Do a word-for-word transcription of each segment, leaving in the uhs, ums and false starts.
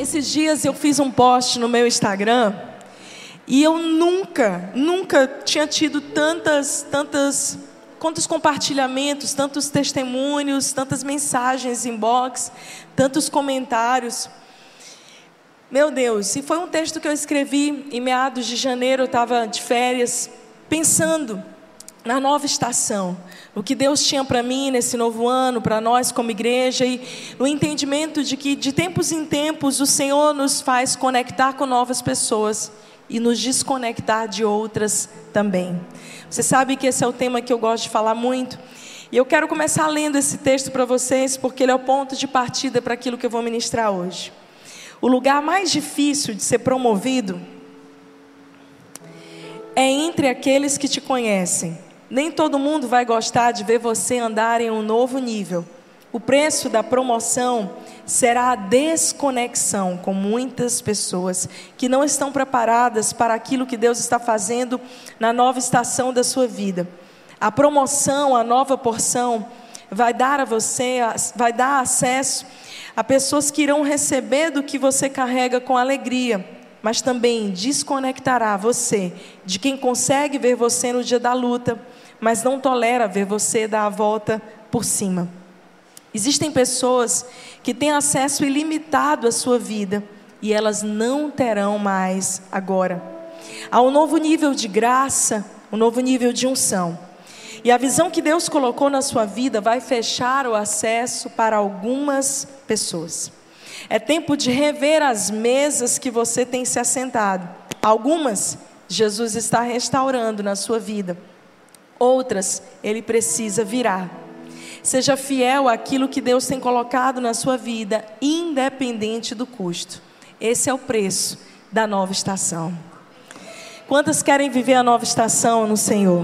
Esses dias eu fiz um post no meu Instagram e eu nunca, nunca tinha tido tantas, tantas, quantos compartilhamentos, tantos testemunhos, tantas mensagens inbox, tantos comentários. Meu Deus, e foi um texto que eu escrevi em meados de janeiro, eu estava de férias, pensando na nova estação, o que Deus tinha para mim nesse novo ano, para nós como igreja, e no entendimento de que de tempos em tempos o Senhor nos faz conectar com novas pessoas e nos desconectar de outras também. Você sabe que esse é o tema que eu gosto de falar muito, e eu quero começar lendo esse texto para vocês, porque ele é o ponto de partida para aquilo que eu vou ministrar hoje. O lugar mais difícil de ser promovido é entre aqueles que te conhecem. Nem todo mundo vai gostar de ver você andar em um novo nível. O preço da promoção será a desconexão com muitas pessoas que não estão preparadas para aquilo que Deus está fazendo na nova estação da sua vida. A promoção, a nova porção, vai dar a você, vai dar acesso a pessoas que irão receber do que você carrega com alegria, mas também desconectará você de quem consegue ver você no dia da luta, mas não tolera ver você dar a volta por cima. Existem pessoas que têm acesso ilimitado à sua vida e elas não terão mais agora. Há um novo nível de graça, um novo nível de unção. E a visão que Deus colocou na sua vida vai fechar o acesso para algumas pessoas. É tempo de rever as mesas que você tem se assentado. Algumas, Jesus está restaurando na sua vida. Outras, Ele precisa virar. Seja fiel àquilo que Deus tem colocado na sua vida, independente do custo. Esse é o preço da nova estação. Quantas querem viver a nova estação no Senhor?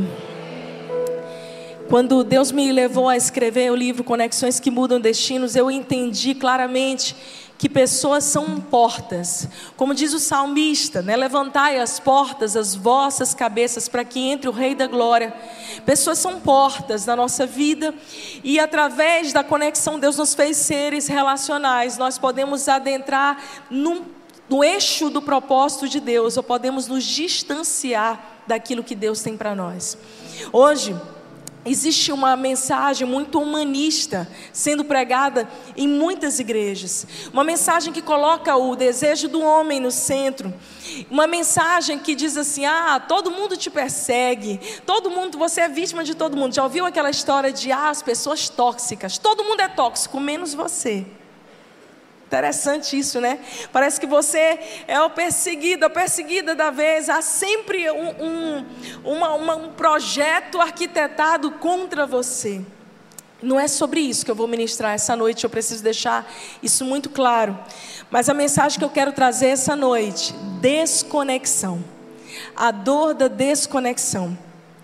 Quando Deus me levou a escrever o livro Conexões que Mudam Destinos, eu entendi claramente que pessoas são portas. Como diz o salmista, né? Levantai as portas, as vossas cabeças, para que entre o Rei da Glória. Pessoas são portas na nossa vida, e através da conexão, Deus nos fez seres relacionais. Nós podemos adentrar num, no eixo do propósito de Deus, ou podemos nos distanciar daquilo que Deus tem para nós. Hoje, existe uma mensagem muito humanista sendo pregada em muitas igrejas. Uma mensagem que coloca o desejo do homem no centro. Uma mensagem que diz assim: ah, todo mundo te persegue, todo mundo, você é vítima de todo mundo. Já ouviu aquela história de ah, as pessoas tóxicas? Todo mundo é tóxico, menos você. Interessante isso, né? Parece que você é o perseguido, a perseguida da vez. Há sempre um, um, uma, uma, um projeto arquitetado contra você. Não é sobre isso que eu vou ministrar essa noite. Eu preciso deixar isso muito claro. Mas a mensagem que eu quero trazer essa noite: desconexão. A dor da desconexão.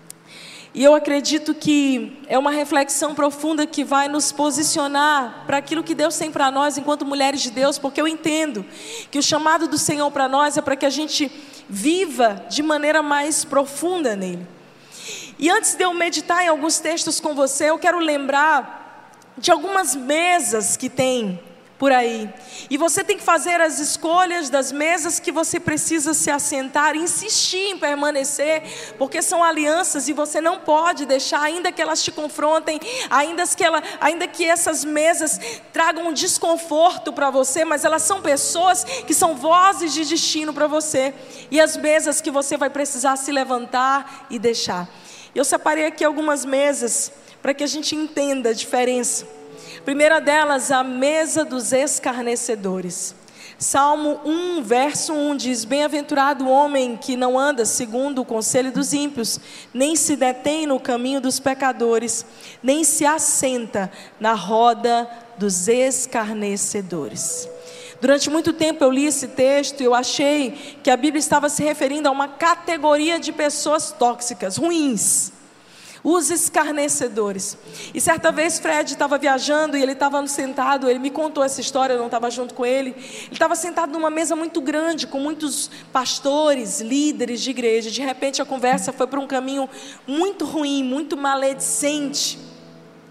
E eu acredito que é uma reflexão profunda que vai nos posicionar para aquilo que Deus tem para nós enquanto mulheres de Deus, porque eu entendo que o chamado do Senhor para nós é para que a gente viva de maneira mais profunda nele. E antes de eu meditar em alguns textos com você, eu quero lembrar de algumas mesas que tem por aí. E você tem que fazer as escolhas das mesas que você precisa se assentar, insistir em permanecer, porque são alianças e você não pode deixar, ainda que elas te confrontem, ainda que, ela, ainda que essas mesas tragam um desconforto para você, mas elas são pessoas que são vozes de destino para você, e as mesas que você vai precisar se levantar e deixar. Eu separei aqui algumas mesas para que a gente entenda a diferença. Primeira delas, a mesa dos escarnecedores. Salmo um, verso um diz: bem-aventurado o homem que não anda segundo o conselho dos ímpios, nem se detém no caminho dos pecadores, nem se assenta na roda dos escarnecedores. Durante muito tempo eu li esse texto e eu achei que a Bíblia estava se referindo a uma categoria de pessoas tóxicas, ruins. Os escarnecedores. E certa vez Fred estava viajando e ele estava sentado, ele me contou essa história, eu não estava junto com ele. Ele estava sentado numa mesa muito grande, com muitos pastores, líderes de igreja. De repente a conversa foi para um caminho muito ruim, muito maledicente.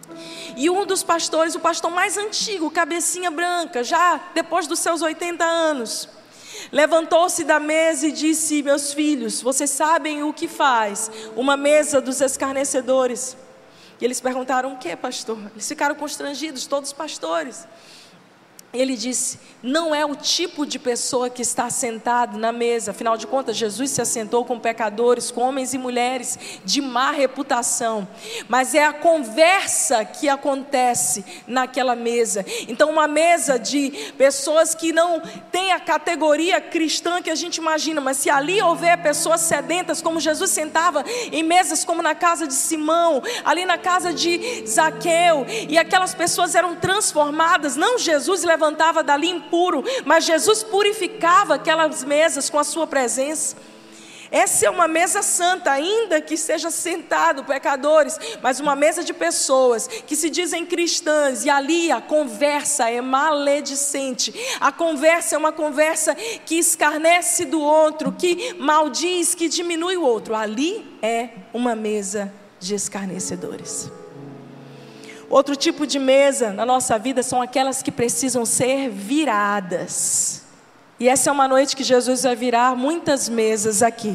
E um dos pastores, o pastor mais antigo, cabecinha branca, já depois dos seus oitenta anos, levantou-se da mesa e disse: meus filhos, vocês sabem o que faz uma mesa dos escarnecedores? E eles perguntaram: o que, pastor? Eles ficaram constrangidos, todos os pastores. Ele disse: não é o tipo de pessoa que está sentado na mesa. Afinal de contas, Jesus se assentou com pecadores, com homens e mulheres de má reputação. Mas é a conversa que acontece naquela mesa. Então, uma mesa de pessoas que não têm a categoria cristã que a gente imagina. Mas se ali houver pessoas sedentas, como Jesus sentava em mesas como na casa de Simão, ali na casa de Zaqueu, e aquelas pessoas eram transformadas. Não Jesus levantava levantava dali impuro, mas Jesus purificava aquelas mesas com a sua presença. Essa é uma mesa santa, ainda que seja sentado pecadores, mas uma mesa de pessoas que se dizem cristãs, e ali a conversa é maledicente, a conversa é uma conversa que escarnece do outro, que maldiz, que diminui o outro. Ali é uma mesa de escarnecedores. Outro tipo de mesa na nossa vida são aquelas que precisam ser viradas. E essa é uma noite que Jesus vai virar muitas mesas aqui.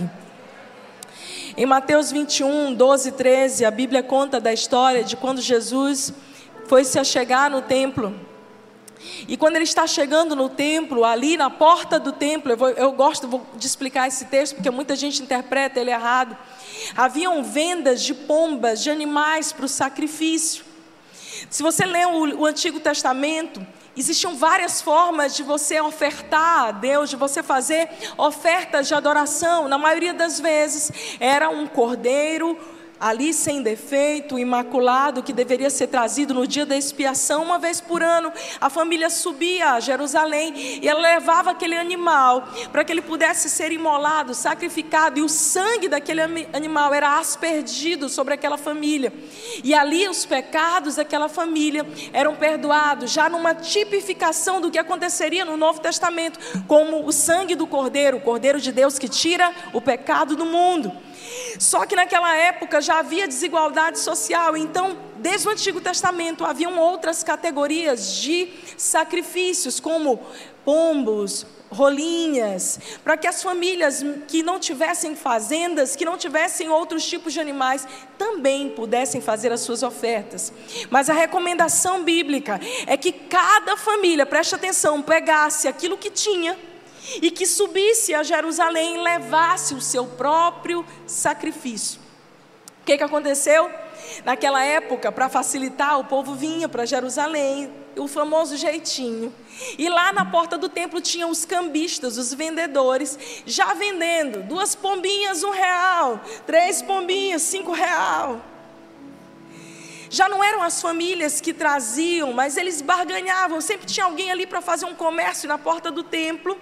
Em Mateus vinte e um, doze e treze, a Bíblia conta da história de quando Jesus foi se achegar no templo. E quando ele está chegando no templo, ali na porta do templo, eu, vou, eu gosto de explicar esse texto, porque muita gente interpreta ele errado. Haviam vendas de pombas, de animais para o sacrifício. Se você lê o, o Antigo Testamento, existiam várias formas de você ofertar a Deus, de você fazer ofertas de adoração. Na maioria das vezes era um cordeiro ali sem defeito, imaculado, que deveria ser trazido no dia da expiação. Uma vez por ano, a família subia a Jerusalém e ela levava aquele animal para que ele pudesse ser imolado, sacrificado, e o sangue daquele animal era aspergido sobre aquela família, e ali os pecados daquela família eram perdoados, já numa tipificação do que aconteceria no Novo Testamento, como o sangue do cordeiro, o cordeiro de Deus que tira o pecado do mundo. Só que naquela época já havia desigualdade social, então desde o Antigo Testamento haviam outras categorias de sacrifícios, como pombos, rolinhas, para que as famílias que não tivessem fazendas, que não tivessem outros tipos de animais, também pudessem fazer as suas ofertas. Mas a recomendação bíblica é que cada família, preste atenção, pegasse aquilo que tinha e que subisse a Jerusalém e levasse o seu próprio sacrifício. O que que aconteceu? Naquela época, para facilitar, o povo vinha para Jerusalém, o famoso jeitinho. E lá na porta do templo tinham os cambistas, os vendedores, já vendendo duas pombinhas, um real, três pombinhas, cinco real. Já não eram as famílias que traziam, mas eles barganhavam. Sempre tinha alguém ali para fazer um comércio na porta do templo.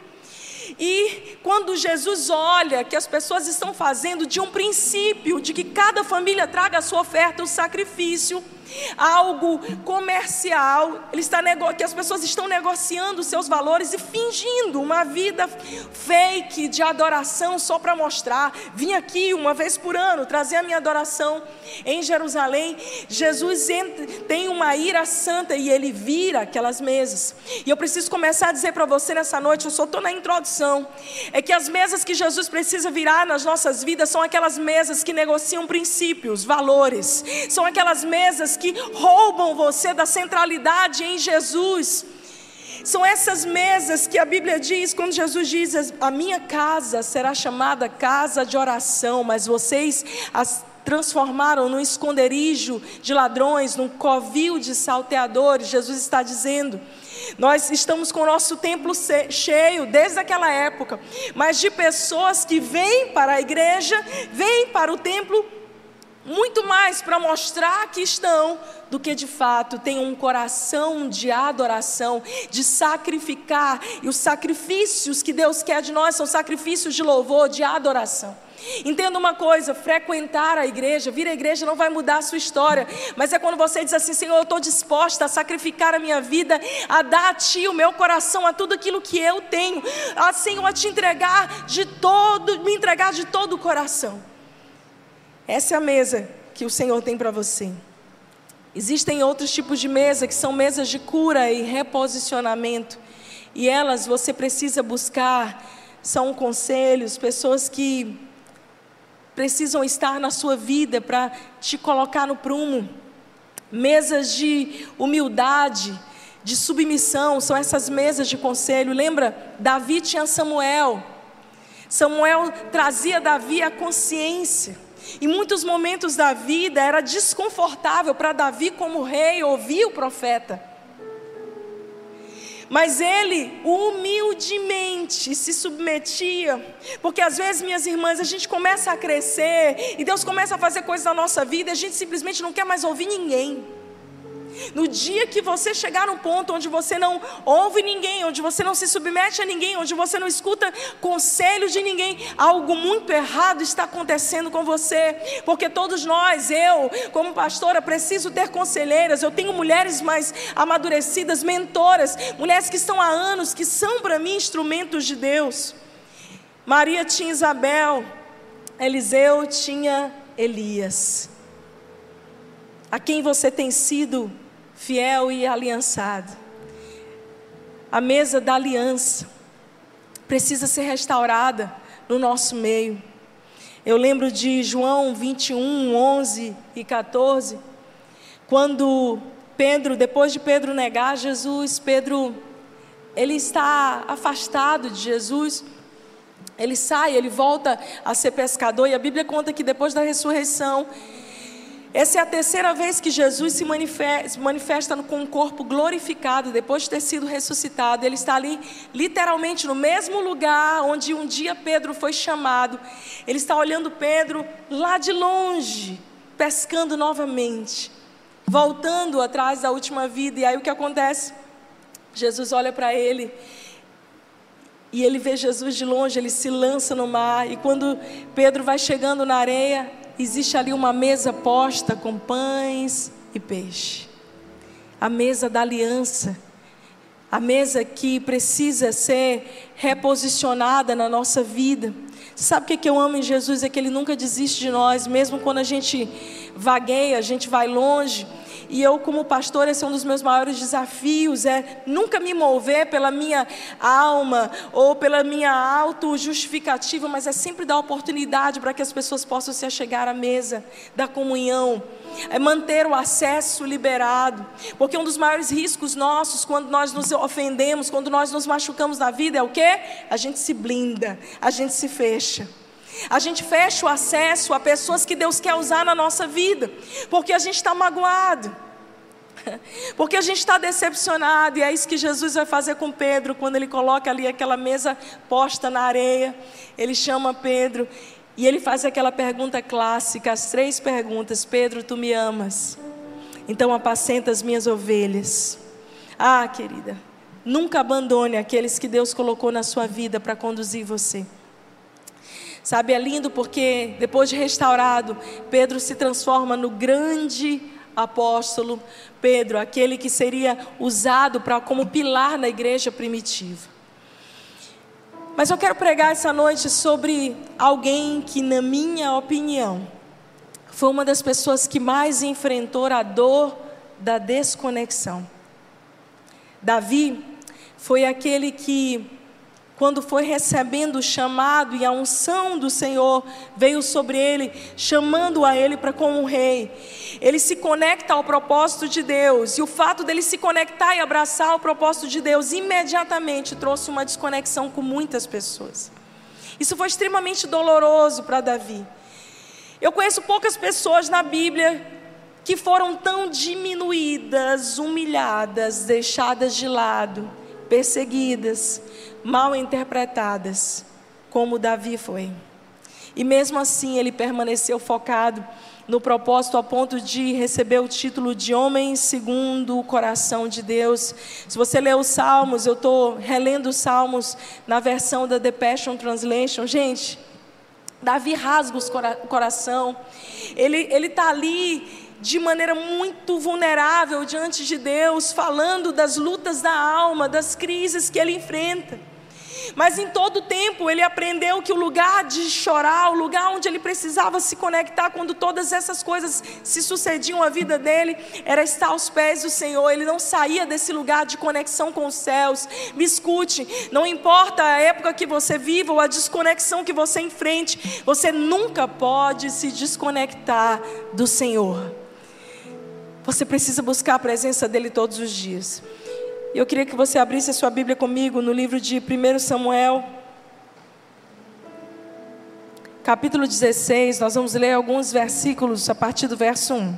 E quando Jesus olha que as pessoas estão fazendo de um princípio, de que cada família traga a sua oferta, o sacrifício, algo comercial, ele está nego... que as pessoas estão negociando os seus valores e fingindo uma vida fake de adoração só para mostrar: vim aqui uma vez por ano trazer a minha adoração em Jerusalém. Jesus entra, tem uma ira santa e ele vira aquelas mesas. E eu preciso começar a dizer para você nessa noite, eu só estou na introdução, é que as mesas que Jesus precisa virar nas nossas vidas são aquelas mesas que negociam princípios, valores, são aquelas mesas que roubam você da centralidade em Jesus. São essas mesas que a Bíblia diz, quando Jesus diz: a minha casa será chamada casa de oração, mas vocês as transformaram num esconderijo de ladrões, num covil de salteadores. Jesus está dizendo: nós estamos com o nosso templo cheio desde aquela época, mas de pessoas que vêm para a igreja, vêm para o templo muito mais para mostrar que estão, do que de fato tem um coração de adoração, de sacrificar. E os sacrifícios que Deus quer de nós são sacrifícios de louvor, de adoração. Entenda uma coisa: frequentar a igreja, vir à igreja não vai mudar a sua história, mas é quando você diz assim: Senhor, eu estou disposta a sacrificar a minha vida, a dar a Ti o meu coração, a tudo aquilo que eu tenho, a, Senhor, a Te entregar de todo, me entregar de todo o coração. Essa é a mesa que o Senhor tem para você. Existem outros tipos de mesa, que são mesas de cura e reposicionamento. E elas você precisa buscar, são conselhos, pessoas que precisam estar na sua vida para te colocar no prumo. Mesas de humildade, de submissão, são essas mesas de conselho. Lembra? Davi tinha Samuel. Samuel trazia Davi à consciência. Em muitos momentos da vida era desconfortável para Davi como rei ouvir o profeta. Mas ele humildemente se submetia. Porque às vezes, minhas irmãs, a gente começa a crescer e Deus começa a fazer coisas na nossa vida e a gente simplesmente não quer mais ouvir ninguém. No dia que você chegar num ponto onde você não ouve ninguém, onde você não se submete a ninguém, onde você não escuta conselhos de ninguém, algo muito errado está acontecendo com você. Porque todos nós, eu como pastora, preciso ter conselheiras. Eu tenho mulheres mais amadurecidas, mentoras, mulheres que estão há anos, que são para mim instrumentos de Deus. Maria tinha Isabel, Eliseu tinha Elias. A quem você tem sido fiel e aliançado? A mesa da aliança precisa ser restaurada no nosso meio. Eu lembro de João vinte e um, onze e quatorze, quando Pedro, depois de Pedro negar Jesus, Pedro, ele está afastado de Jesus, ele sai, ele volta a ser pescador, e a Bíblia conta que depois da ressurreição, essa é a terceira vez que Jesus se manifesta, manifesta com um corpo glorificado, depois de ter sido ressuscitado. Ele está ali, literalmente, no mesmo lugar onde um dia Pedro foi chamado. Ele está olhando Pedro lá de longe, pescando novamente, voltando atrás da última vida. E aí o que acontece? Jesus olha para ele, e ele vê Jesus de longe, ele se lança no mar. E quando Pedro vai chegando na areia, existe ali uma mesa posta com pães e peixe. A mesa da aliança. A mesa que precisa ser reposicionada na nossa vida. Sabe o que eu amo em Jesus? É que Ele nunca desiste de nós. Mesmo quando a gente vagueia, a gente vai longe. E eu, como pastor, esse é um dos meus maiores desafios, é nunca me mover pela minha alma ou pela minha auto-justificativa, mas é sempre dar oportunidade para que as pessoas possam se achegar à mesa da comunhão, é manter o acesso liberado, porque um dos maiores riscos nossos, quando nós nos ofendemos, quando nós nos machucamos na vida, é o quê? A gente se blinda, a gente se fecha. A gente fecha o acesso a pessoas que Deus quer usar na nossa vida, porque a gente está magoado, porque a gente está decepcionado. E é isso que Jesus vai fazer com Pedro, quando Ele coloca ali aquela mesa posta na areia. Ele chama Pedro e Ele faz aquela pergunta clássica, as três perguntas: Pedro, tu me amas? Então apacenta as minhas ovelhas. Ah, querida, nunca abandone aqueles que Deus colocou na sua vida para conduzir você. Sabe, é lindo porque depois de restaurado, Pedro se transforma no grande apóstolo Pedro, aquele que seria usado pra, como pilar na igreja primitiva. Mas eu quero pregar essa noite sobre alguém que, na minha opinião, foi uma das pessoas que mais enfrentou a dor da desconexão. Davi foi aquele que, quando foi recebendo o chamado e a unção do Senhor veio sobre ele, chamando a ele para como um rei, ele se conecta ao propósito de Deus, e o fato dele se conectar e abraçar o propósito de Deus imediatamente trouxe uma desconexão com muitas pessoas. Isso foi extremamente doloroso para Davi. Eu conheço poucas pessoas na Bíblia que foram tão diminuídas, humilhadas, deixadas de lado, perseguidas, mal interpretadas, como Davi foi. E mesmo assim ele permaneceu focado no propósito, a ponto de receber o título de homem segundo o coração de Deus. Se você ler os Salmos, eu estou relendo os Salmos na versão da The Passion Translation. Gente, Davi rasga o coração. Ele ele está ali de maneira muito vulnerável diante de Deus, falando das lutas da alma, das crises que ele enfrenta. Mas em todo o tempo ele aprendeu que o lugar de chorar, o lugar onde ele precisava se conectar quando todas essas coisas se sucediam à vida dele, era estar aos pés do Senhor. Ele não saía desse lugar de conexão com os céus. Me escute, não importa a época que você viva ou a desconexão que você enfrente, você nunca pode se desconectar do Senhor. Você precisa buscar a presença dele todos os dias. E eu queria que você abrisse a sua Bíblia comigo no livro de primeiro Samuel, capítulo dezesseis. Nós vamos ler alguns versículos a partir do verso um.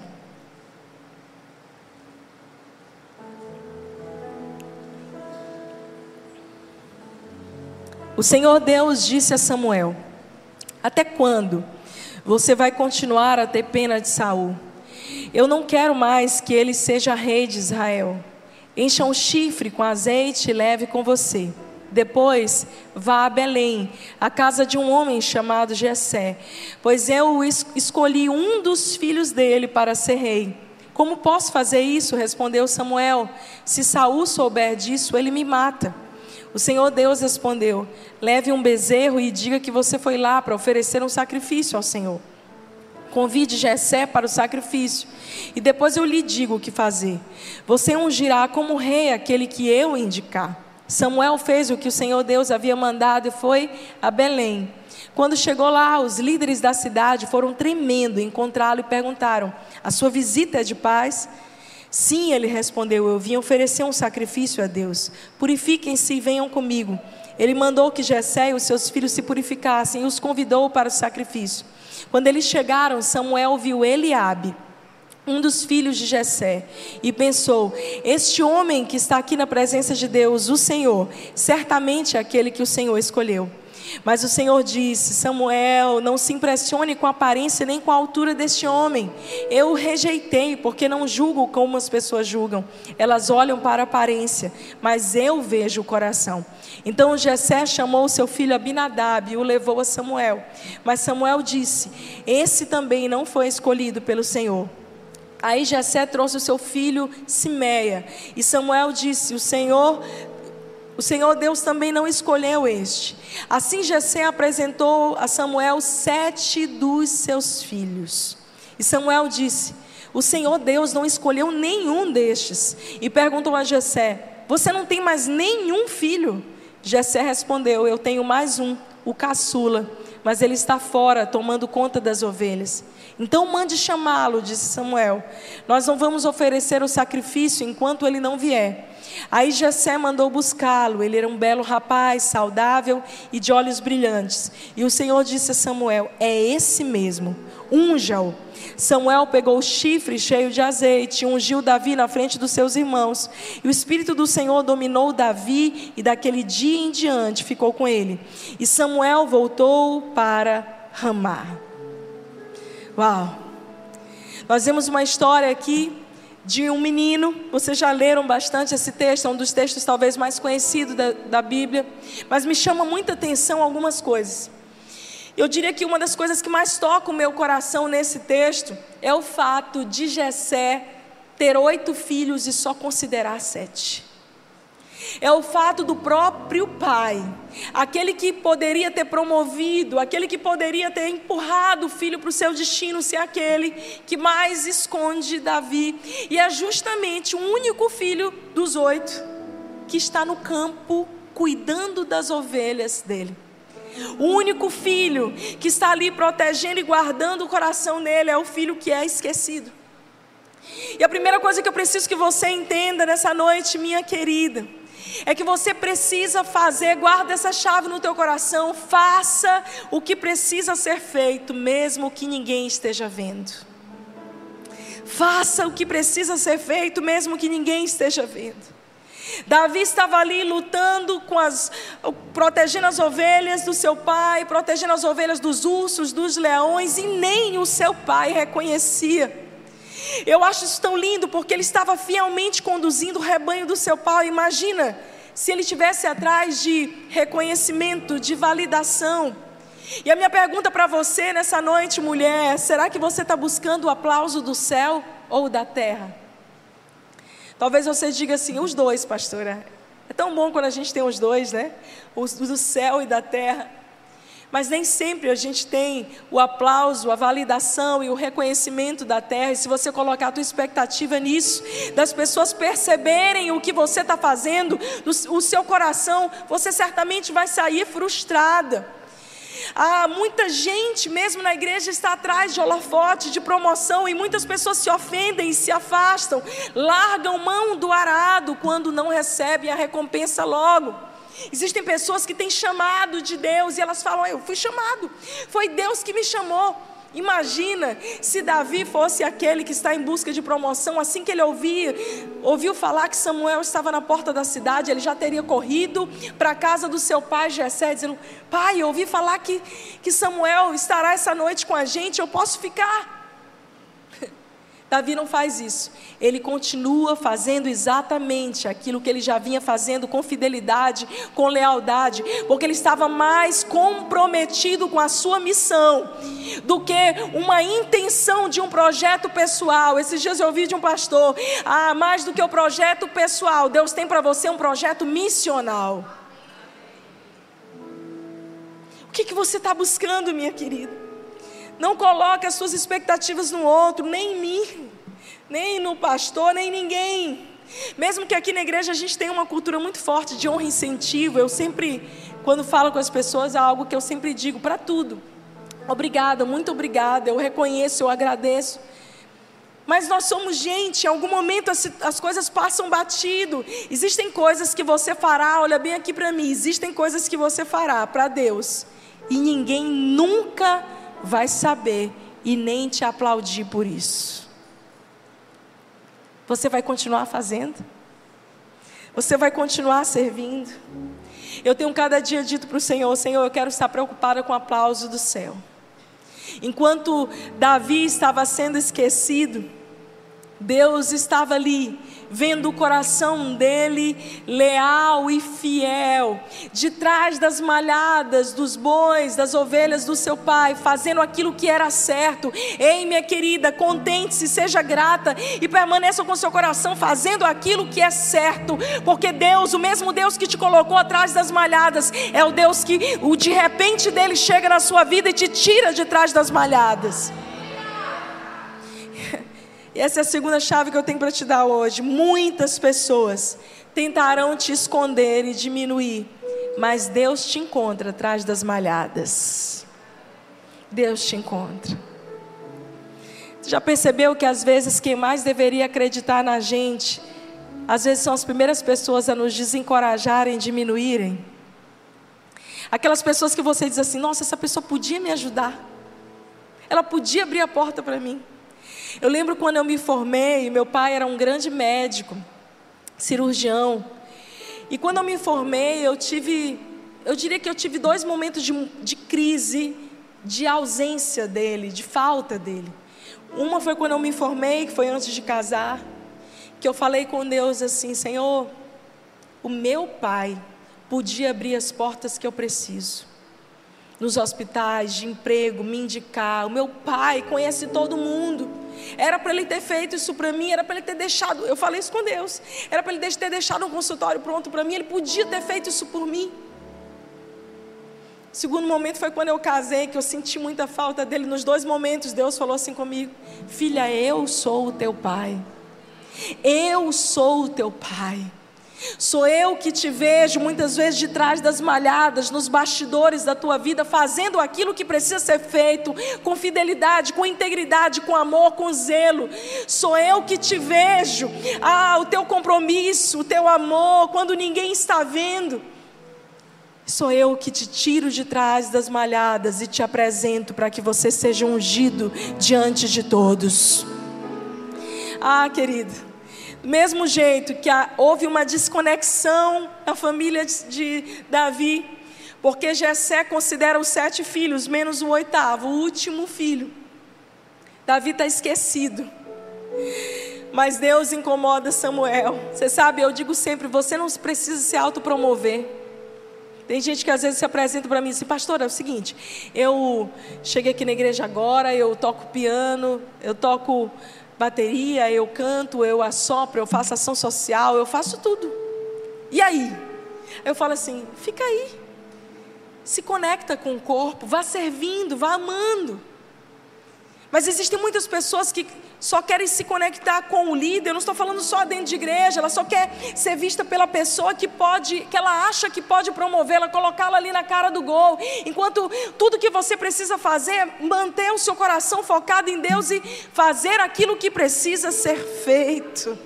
O Senhor Deus disse a Samuel: até quando você vai continuar a ter pena de Saul? Eu não quero mais que ele seja rei de Israel. Encha um chifre com azeite e leve com você. Depois vá a Belém, à casa de um homem chamado Jessé, pois eu escolhi um dos filhos dele para ser rei. Como posso fazer isso? Respondeu Samuel. Se Saul souber disso, ele me mata. O Senhor Deus respondeu: leve um bezerro e diga que você foi lá para oferecer um sacrifício ao Senhor. Convide Jessé para o sacrifício, e depois eu lhe digo o que fazer. Você ungirá como rei aquele que eu indicar. Samuel fez o que o Senhor Deus havia mandado e foi a Belém. Quando chegou lá, os líderes da cidade foram tremendo encontrá-lo e perguntaram: a sua visita é de paz? Sim, ele respondeu, eu vim oferecer um sacrifício a Deus. Purifiquem-se e venham comigo. Ele mandou que Jessé e os seus filhos se purificassem e os convidou para o sacrifício. Quando eles chegaram, Samuel viu Eliabe, um dos filhos de Jessé, e pensou: este homem que está aqui na presença de Deus, o Senhor, certamente é aquele que o Senhor escolheu. Mas o Senhor disse: Samuel, não se impressione com a aparência nem com a altura deste homem. Eu o rejeitei porque não julgo como as pessoas julgam. Elas olham para a aparência, mas eu vejo o coração. Então Jessé chamou seu filho Abinadab e o levou a Samuel. Mas Samuel disse: esse também não foi escolhido pelo Senhor. Aí Jessé trouxe o seu filho Simeia, e Samuel disse: o Senhor, o Senhor Deus também não escolheu este. Assim Jessé apresentou a Samuel sete dos seus filhos. E Samuel disse: o Senhor Deus não escolheu nenhum destes. E perguntou a Jessé: você não tem mais nenhum filho? Jessé respondeu: eu tenho mais um, o caçula, mas ele está fora tomando conta das ovelhas. Então mande chamá-lo, disse Samuel. Nós não vamos oferecer o sacrifício enquanto ele não vier. Aí Jessé mandou buscá-lo. Ele era um belo rapaz, saudável e de olhos brilhantes. E o Senhor disse a Samuel: é esse mesmo, unja-o. Samuel pegou o chifre cheio de azeite e ungiu Davi na frente dos seus irmãos. E o Espírito do Senhor dominou Davi, e daquele dia em diante ficou com ele. E Samuel voltou para Ramá. Uau! Nós vemos uma história aqui de um menino. Vocês já leram bastante esse texto, é um dos textos talvez mais conhecidos da, da Bíblia. Mas me chama muita atenção algumas coisas. Eu diria que uma das coisas que mais toca o meu coração nesse texto é o fato de Jessé ter oito filhos e só considerar sete. É o fato do próprio pai, aquele que poderia ter promovido, aquele que poderia ter empurrado o filho para o seu destino, ser aquele que mais esconde Davi. E é justamente o único filho dos oito que está no campo cuidando das ovelhas dele. O único filho que está ali protegendo e guardando o coração dele é o filho que é esquecido. E a primeira coisa que eu preciso que você entenda nessa noite, minha querida, é que você precisa fazer, guarda essa chave no teu coração, faça o que precisa ser feito, mesmo que ninguém esteja vendo. Faça o que precisa ser feito, mesmo que ninguém esteja vendo. Davi estava ali lutando com as, protegendo as ovelhas do seu pai, protegendo as ovelhas dos ursos, dos leões, e nem o seu pai reconhecia. Eu acho isso tão lindo, porque ele estava fielmente conduzindo o rebanho do seu pai. Imagina se ele estivesse atrás de reconhecimento, de validação. E a minha pergunta para você nessa noite, mulher: será que você está buscando o aplauso do céu ou da terra? Talvez você diga assim: os dois, pastora. É tão bom quando a gente tem os dois, né? Os do céu e da terra. Mas nem sempre a gente tem o aplauso, a validação e o reconhecimento da terra. E se você colocar a tua expectativa nisso, das pessoas perceberem o que você está fazendo, o seu coração, você certamente vai sair frustrada. Ah, muita gente, mesmo na igreja, está atrás de holofote, de promoção, e muitas pessoas se ofendem e se afastam, largam mão do arado quando não recebem a recompensa logo. Existem pessoas que têm chamado de Deus e elas falam: eu fui chamado, foi Deus que me chamou. Imagina se Davi fosse aquele que está em busca de promoção. Assim que ele ouvia, ouviu falar que Samuel estava na porta da cidade, ele já teria corrido para a casa do seu pai Jessé, dizendo: pai, eu ouvi falar que, que Samuel estará essa noite com a gente, eu posso ficar? Davi não faz isso. Ele continua fazendo exatamente aquilo que ele já vinha fazendo, com fidelidade, com lealdade, porque ele estava mais comprometido com a sua missão do que uma intenção de um projeto pessoal. Esses dias eu ouvi de um pastor: ah, mais do que o projeto pessoal, Deus tem para você um projeto missional. O que, que você está buscando, minha querida? Não coloque as suas expectativas no outro, nem em mim, nem no pastor, nem em ninguém. Mesmo que aqui na igreja a gente tenha uma cultura muito forte de honra e incentivo, eu sempre, quando falo com as pessoas, é algo que eu sempre digo para tudo: obrigada, muito obrigada, eu reconheço, eu agradeço. Mas nós somos gente, em algum momento as, as coisas passam batido. Existem coisas que você fará, olha bem aqui para mim, existem coisas que você fará para Deus e ninguém nunca vai saber e nem te aplaudir por isso. Você vai continuar fazendo? Você vai continuar servindo? Eu tenho cada dia dito para o Senhor: Senhor, eu quero estar preocupada com o aplauso do céu. Enquanto Davi estava sendo esquecido, Deus estava ali, vendo o coração dele leal e fiel, de trás das malhadas, dos bois, das ovelhas do seu pai, fazendo aquilo que era certo. Ei, minha querida, contente-se, seja grata e permaneça com seu coração fazendo aquilo que é certo, porque Deus, o mesmo Deus que te colocou atrás das malhadas, é o Deus que o de repente dele chega na sua vida e te tira de trás das malhadas. E essa é a segunda chave que eu tenho para te dar hoje. Muitas pessoas tentarão te esconder e diminuir, mas Deus te encontra atrás das malhadas. Deus te encontra. Você já percebeu que às vezes quem mais deveria acreditar na gente, às vezes são as primeiras pessoas a nos desencorajarem, diminuírem? Aquelas pessoas que você diz assim: nossa, essa pessoa podia me ajudar, ela podia abrir a porta para mim. Eu lembro quando eu me formei, meu pai era um grande médico, cirurgião. E quando eu me formei, eu tive, eu diria que eu tive dois momentos de, de crise, de ausência dele, de falta dele. Uma foi quando eu me formei, que foi antes de casar, que eu falei com Deus assim: Senhor, o meu pai podia abrir as portas que eu preciso. Nos hospitais, de emprego, me indicar. O meu pai conhece todo mundo. Era para ele ter feito isso para mim, era para ele ter deixado, eu falei isso com Deus, era para ele ter deixado um consultório pronto para mim, ele podia ter feito isso por mim. O segundo momento foi quando eu casei, que eu senti muita falta dele. Nos dois momentos Deus falou assim comigo: filha, eu sou o teu pai, eu sou o teu pai. Sou eu que te vejo muitas vezes de trás das malhadas, nos bastidores da tua vida, fazendo aquilo que precisa ser feito, com fidelidade, com integridade, com amor, com zelo. Sou eu que te vejo, ah, o teu compromisso, o teu amor, quando ninguém está vendo. Sou eu que te tiro de trás das malhadas e te apresento para que você seja ungido diante de todos. Ah, querido, do mesmo jeito que houve uma desconexão na família de, de Davi, porque Jessé considera os sete filhos, menos o oitavo, o último filho. Davi está esquecido, mas Deus incomoda Samuel. Você sabe, eu digo sempre: você não precisa se autopromover. Tem gente que às vezes se apresenta para mim e diz: pastor, é o seguinte, eu cheguei aqui na igreja agora, eu toco piano, eu toco bateria, eu canto, eu assopro, eu faço ação social, eu faço tudo. E aí? Eu falo assim, fica aí. Se conecta com o corpo, vá servindo, vá amando. Mas existem muitas pessoas que só querem se conectar com o líder. Eu não estou falando só dentro de igreja. Ela só quer ser vista pela pessoa que pode, que ela acha que pode promovê-la, colocá-la ali na cara do gol. Enquanto tudo que você precisa fazer é manter o seu coração focado em Deus e fazer aquilo que precisa ser feito.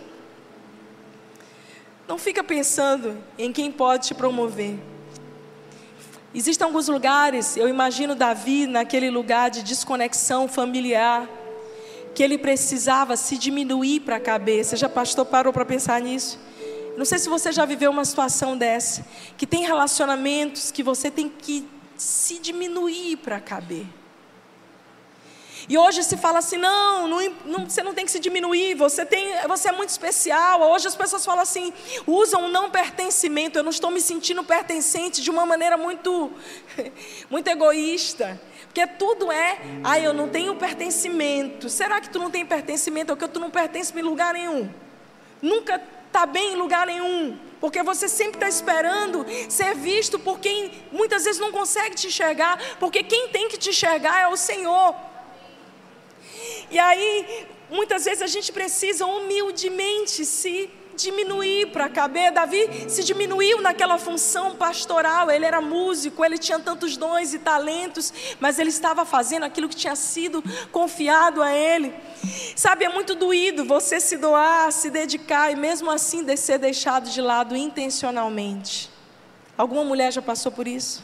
Não fica pensando em quem pode te promover. Existem alguns lugares, eu imagino Davi naquele lugar de desconexão familiar, que ele precisava se diminuir para caber. Você já, pastor, parou para pensar nisso? Não sei se você já viveu uma situação dessa, que tem relacionamentos que você tem que se diminuir para caber. E hoje se fala assim, não, não, não, você não tem que se diminuir, você, tem, você é muito especial. Hoje as pessoas falam assim, usam o não pertencimento. Eu não estou me sentindo pertencente de uma maneira muito, muito egoísta. Porque tudo é, ah, eu não tenho pertencimento. Será que tu não tem pertencimento? Ou que tu não pertence em lugar nenhum? Nunca está bem em lugar nenhum. Porque você sempre está esperando ser visto por quem muitas vezes não consegue te enxergar. Porque quem tem que te enxergar é o Senhor. E aí, muitas vezes a gente precisa humildemente se diminuir para caber. Davi se diminuiu naquela função pastoral. Ele era músico, ele tinha tantos dons e talentos, mas ele estava fazendo aquilo que tinha sido confiado a ele. Sabe, é muito doído você se doar, se dedicar e mesmo assim ser deixado de lado intencionalmente. Alguma mulher já passou por isso?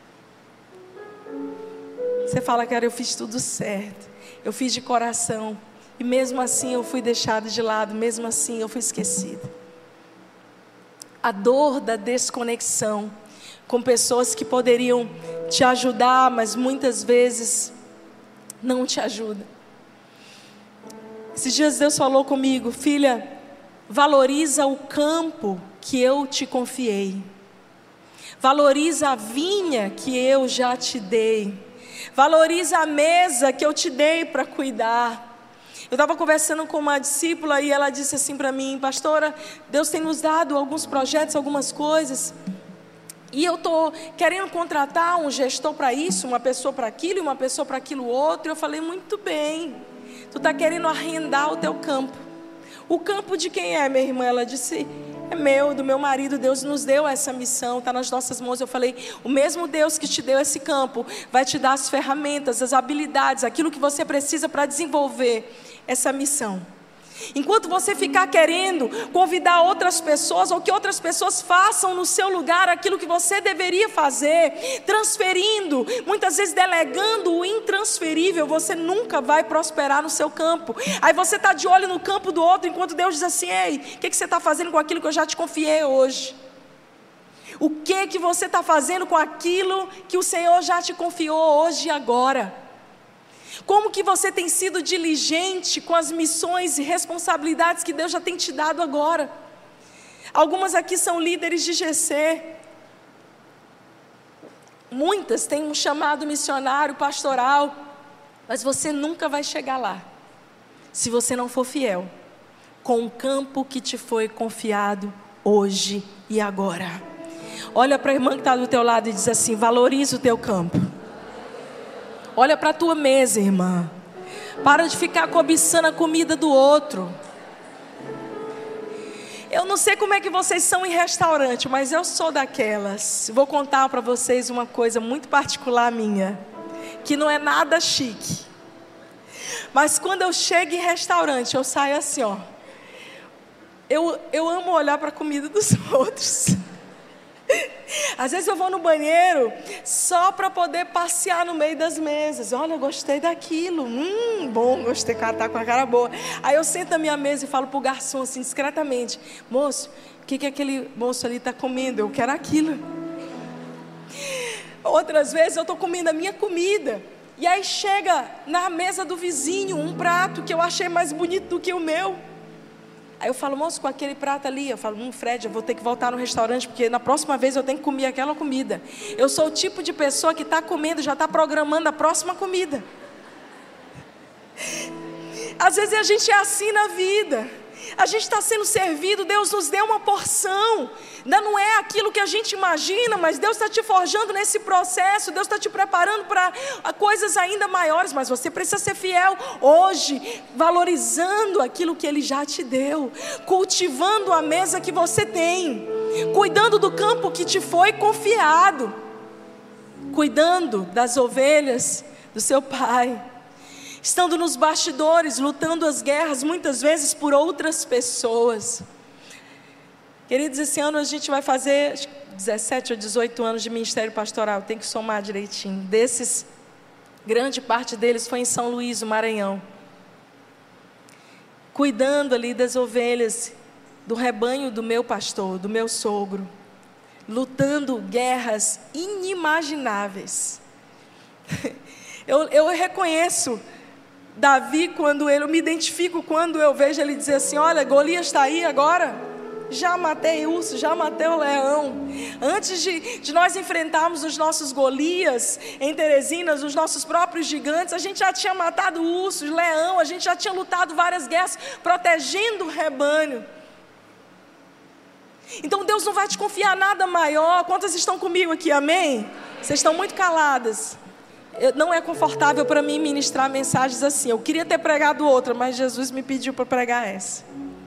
Você fala, cara, eu fiz tudo certo. Eu fiz de coração, e mesmo assim eu fui deixado de lado, mesmo assim eu fui esquecido. A dor da desconexão com pessoas que poderiam te ajudar, mas muitas vezes não te ajudam. Esses dias Deus falou comigo, filha, valoriza o campo que eu te confiei. Valoriza a vinha que eu já te dei. Valoriza a mesa que eu te dei para cuidar. Eu estava conversando com uma discípula e ela disse assim para mim, pastora, Deus tem nos dado alguns projetos, algumas coisas, e eu estou querendo contratar um gestor para isso, uma pessoa para aquilo e uma pessoa para aquilo outro. E eu falei, muito bem, tu está querendo arrendar o teu campo. O campo de quem é, minha irmã? Ela disse, é meu, do meu marido. Deus nos deu essa missão, está nas nossas mãos. Eu falei, o mesmo Deus que te deu esse campo vai te dar as ferramentas, as habilidades, aquilo que você precisa para desenvolver essa missão. Enquanto você ficar querendo convidar outras pessoas, ou que outras pessoas façam no seu lugar aquilo que você deveria fazer, transferindo, muitas vezes delegando o intransferível, você nunca vai prosperar no seu campo. Aí você está de olho no campo do outro, enquanto Deus diz assim, ei, o que, que você está fazendo com aquilo que eu já te confiei hoje? O que, que você está fazendo com aquilo que o Senhor já te confiou hoje e agora? Como que você tem sido diligente com as missões e responsabilidades que Deus já tem te dado agora? Algumas aqui são líderes de G C. Muitas têm um chamado missionário, pastoral. Mas você nunca vai chegar lá, se você não for fiel com o campo que te foi confiado hoje e agora. Olha para a irmã que está do teu lado e diz assim, valoriza o teu campo. Olha para a tua mesa, irmã. Para de ficar cobiçando a comida do outro. Eu não sei como é que vocês são em restaurante, mas eu sou daquelas. Vou contar para vocês uma coisa muito particular minha, que não é nada chique. Mas quando eu chego em restaurante, eu saio assim, ó. Eu, eu amo olhar para a comida dos outros. Às vezes eu vou no banheiro só para poder passear no meio das mesas. Olha, eu gostei daquilo. Hum, bom, gostei, cara, tá com a cara boa. Aí eu sento na minha mesa e falo pro garçom assim, discretamente, moço, o que que aquele moço ali está comendo? Eu quero aquilo. Outras vezes eu estou comendo a minha comida e aí chega na mesa do vizinho um prato que eu achei mais bonito do que o meu. Aí eu falo, moço, com aquele prato ali, eu falo, hum, Fred, eu vou ter que voltar no restaurante, porque na próxima vez eu tenho que comer aquela comida. Eu sou o tipo de pessoa que está comendo, já está programando a próxima comida. Às vezes a gente é assim na vida. A gente está sendo servido, Deus nos deu uma porção. Ainda não é aquilo que a gente imagina, mas Deus está te forjando nesse processo. Deus está te preparando para coisas ainda maiores. Mas você precisa ser fiel hoje, valorizando aquilo que Ele já te deu, cultivando a mesa que você tem, cuidando do campo que te foi confiado, cuidando das ovelhas do seu pai, estando nos bastidores, lutando as guerras, muitas vezes por outras pessoas. Queridos, esse ano a gente vai fazer dezessete ou dezoito anos de ministério pastoral, tem que somar direitinho. Desses, grande parte deles foi em São Luís, no Maranhão, cuidando ali das ovelhas, do rebanho do meu pastor, do meu sogro, lutando guerras inimagináveis. eu, eu reconheço Davi, quando ele, eu me identifico quando eu vejo ele dizer assim: olha, Golias está aí agora, já matei o urso, já matei o leão. Antes de, de nós enfrentarmos os nossos Golias em Teresina, os nossos próprios gigantes, a gente já tinha matado ursos, leão, a gente já tinha lutado várias guerras, protegendo o rebanho. Então Deus não vai te confiar nada maior. Quantas estão comigo aqui, amém? Vocês estão muito caladas. Eu, não é confortável para mim ministrar mensagens assim. Eu queria ter pregado outra, mas Jesus me pediu para pregar essa.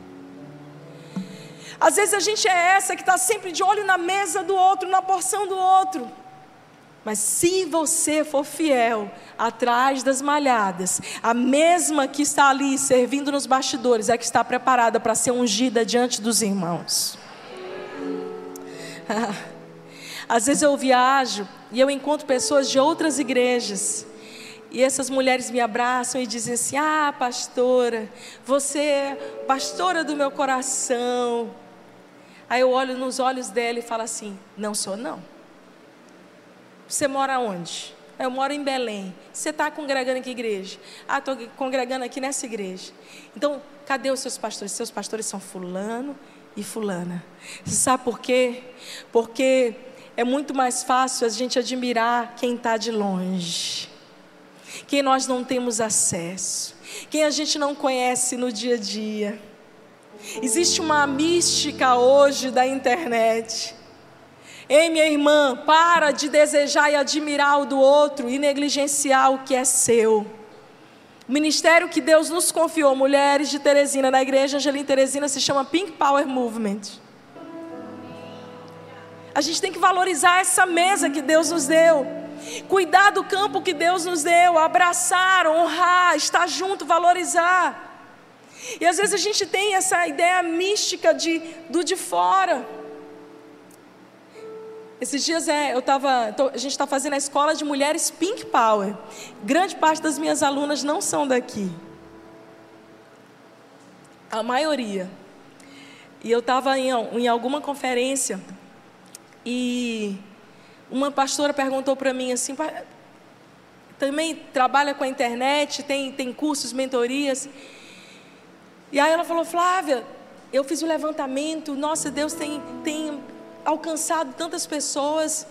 Às vezes a gente é essa que está sempre de olho na mesa do outro, na porção do outro. Mas se você for fiel atrás das malhadas, a mesma que está ali servindo nos bastidores é que está preparada para ser ungida diante dos irmãos. Às vezes eu viajo e eu encontro pessoas de outras igrejas, e essas mulheres me abraçam e dizem assim: ah, pastora, você é pastora do meu coração. Aí eu olho nos olhos dela e falo assim: não sou não. Você mora onde? Eu moro em Belém. Você está congregando em que igreja? Ah, estou congregando aqui nessa igreja. Então, cadê os seus pastores? Seus pastores são fulano e fulana. Você sabe por quê? Porque é muito mais fácil a gente admirar quem está de longe, quem nós não temos acesso, quem a gente não conhece no dia a dia. Existe uma mística hoje da internet. Ei, minha irmã, para de desejar e admirar o do outro e negligenciar o que é seu. O ministério que Deus nos confiou, mulheres de Teresina, na igreja Angelim Teresina, se chama Pink Power Movement. A gente tem que valorizar essa mesa que Deus nos deu, cuidar do campo que Deus nos deu, abraçar, honrar, estar junto, valorizar. E às vezes a gente tem essa ideia mística de, do de fora. Esses dias é, eu tava, tô, a gente está fazendo a escola de mulheres Pink Power. Grande parte das minhas alunas não são daqui, a maioria. E eu estava em, em alguma conferência e uma pastora perguntou para mim assim: também trabalha com a internet, tem, tem cursos, mentorias. E aí ela falou: Flávia, eu fiz um levantamento, nossa, Deus tem, tem alcançado tantas pessoas.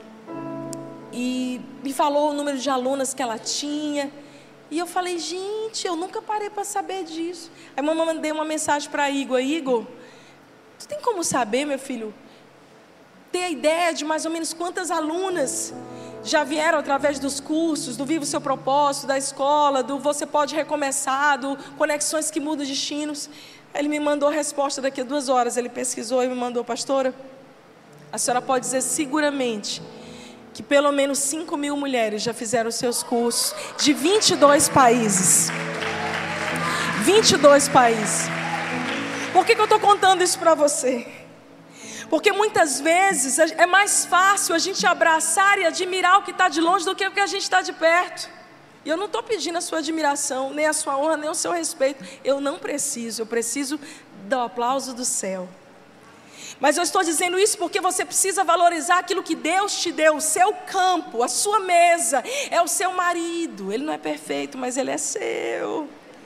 E me falou o número de alunas que ela tinha. E eu falei: gente, eu nunca parei para saber disso. Aí eu mandei uma mensagem para Igor: Igor, tu tem como saber, meu filho, ter a ideia de mais ou menos quantas alunas já vieram através dos cursos, do Viva o Seu Propósito, da escola, do Você Pode Recomeçar, do Conexões que Mudam Destinos? Aí ele me mandou a resposta daqui a duas horas. Ele pesquisou e me mandou: pastora, a senhora pode dizer seguramente que pelo menos cinco mil mulheres já fizeram seus cursos, de vinte e dois países. vinte e dois países. Por que que eu estou contando isso para você? Porque muitas vezes é mais fácil a gente abraçar e admirar o que está de longe do que o que a gente está de perto. E eu não estou pedindo a sua admiração, nem a sua honra, nem o seu respeito. Eu não preciso, eu preciso do aplauso do céu. Mas eu estou dizendo isso porque você precisa valorizar aquilo que Deus te deu, o seu campo, a sua mesa, é o seu marido. Ele não é perfeito, mas ele é seu.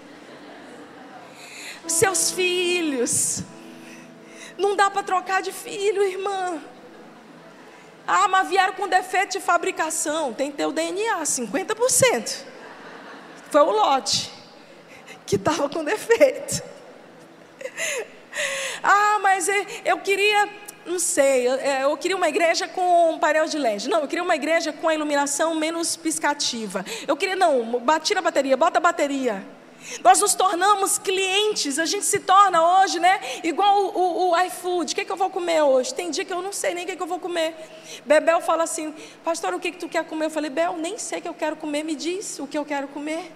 Os seus filhos. Não dá para trocar de filho, irmã. Ah, mas vieram com defeito de fabricação. Tem que ter o D N A, cinquenta por cento. Foi o lote que estava com defeito. eu queria, não sei, eu, eu queria uma igreja com um painel de L E D. Não, eu queria uma igreja com a iluminação menos piscativa. Eu queria, não, tira a bateria, bota a bateria. Nós nos tornamos clientes, a gente se torna hoje, né, igual o, o, o iFood. O que, é que eu vou comer hoje? Tem dia que eu não sei nem o que, é que eu vou comer. Bebel fala assim, pastor, o que, que tu quer comer? Eu falei, Bel, nem sei o que eu quero comer, me diz o que eu quero comer.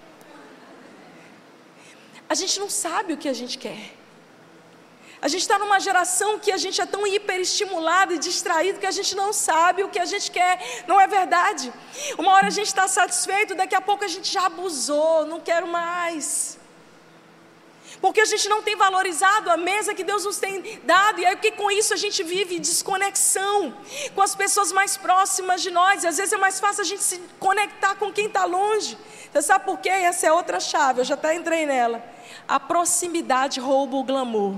A gente não sabe o que a gente quer. A gente está numa geração que a gente é tão hiperestimulado e distraído que a gente não sabe o que a gente quer. Não é verdade? Uma hora a gente está satisfeito, daqui a pouco a gente já abusou, não quero mais. Porque a gente não tem valorizado a mesa que Deus nos tem dado. E aí que com isso a gente vive desconexão com as pessoas mais próximas de nós. E às vezes é mais fácil a gente se conectar com quem está longe. Você sabe por quê? Essa é outra chave, eu já até entrei nela. A proximidade rouba o glamour.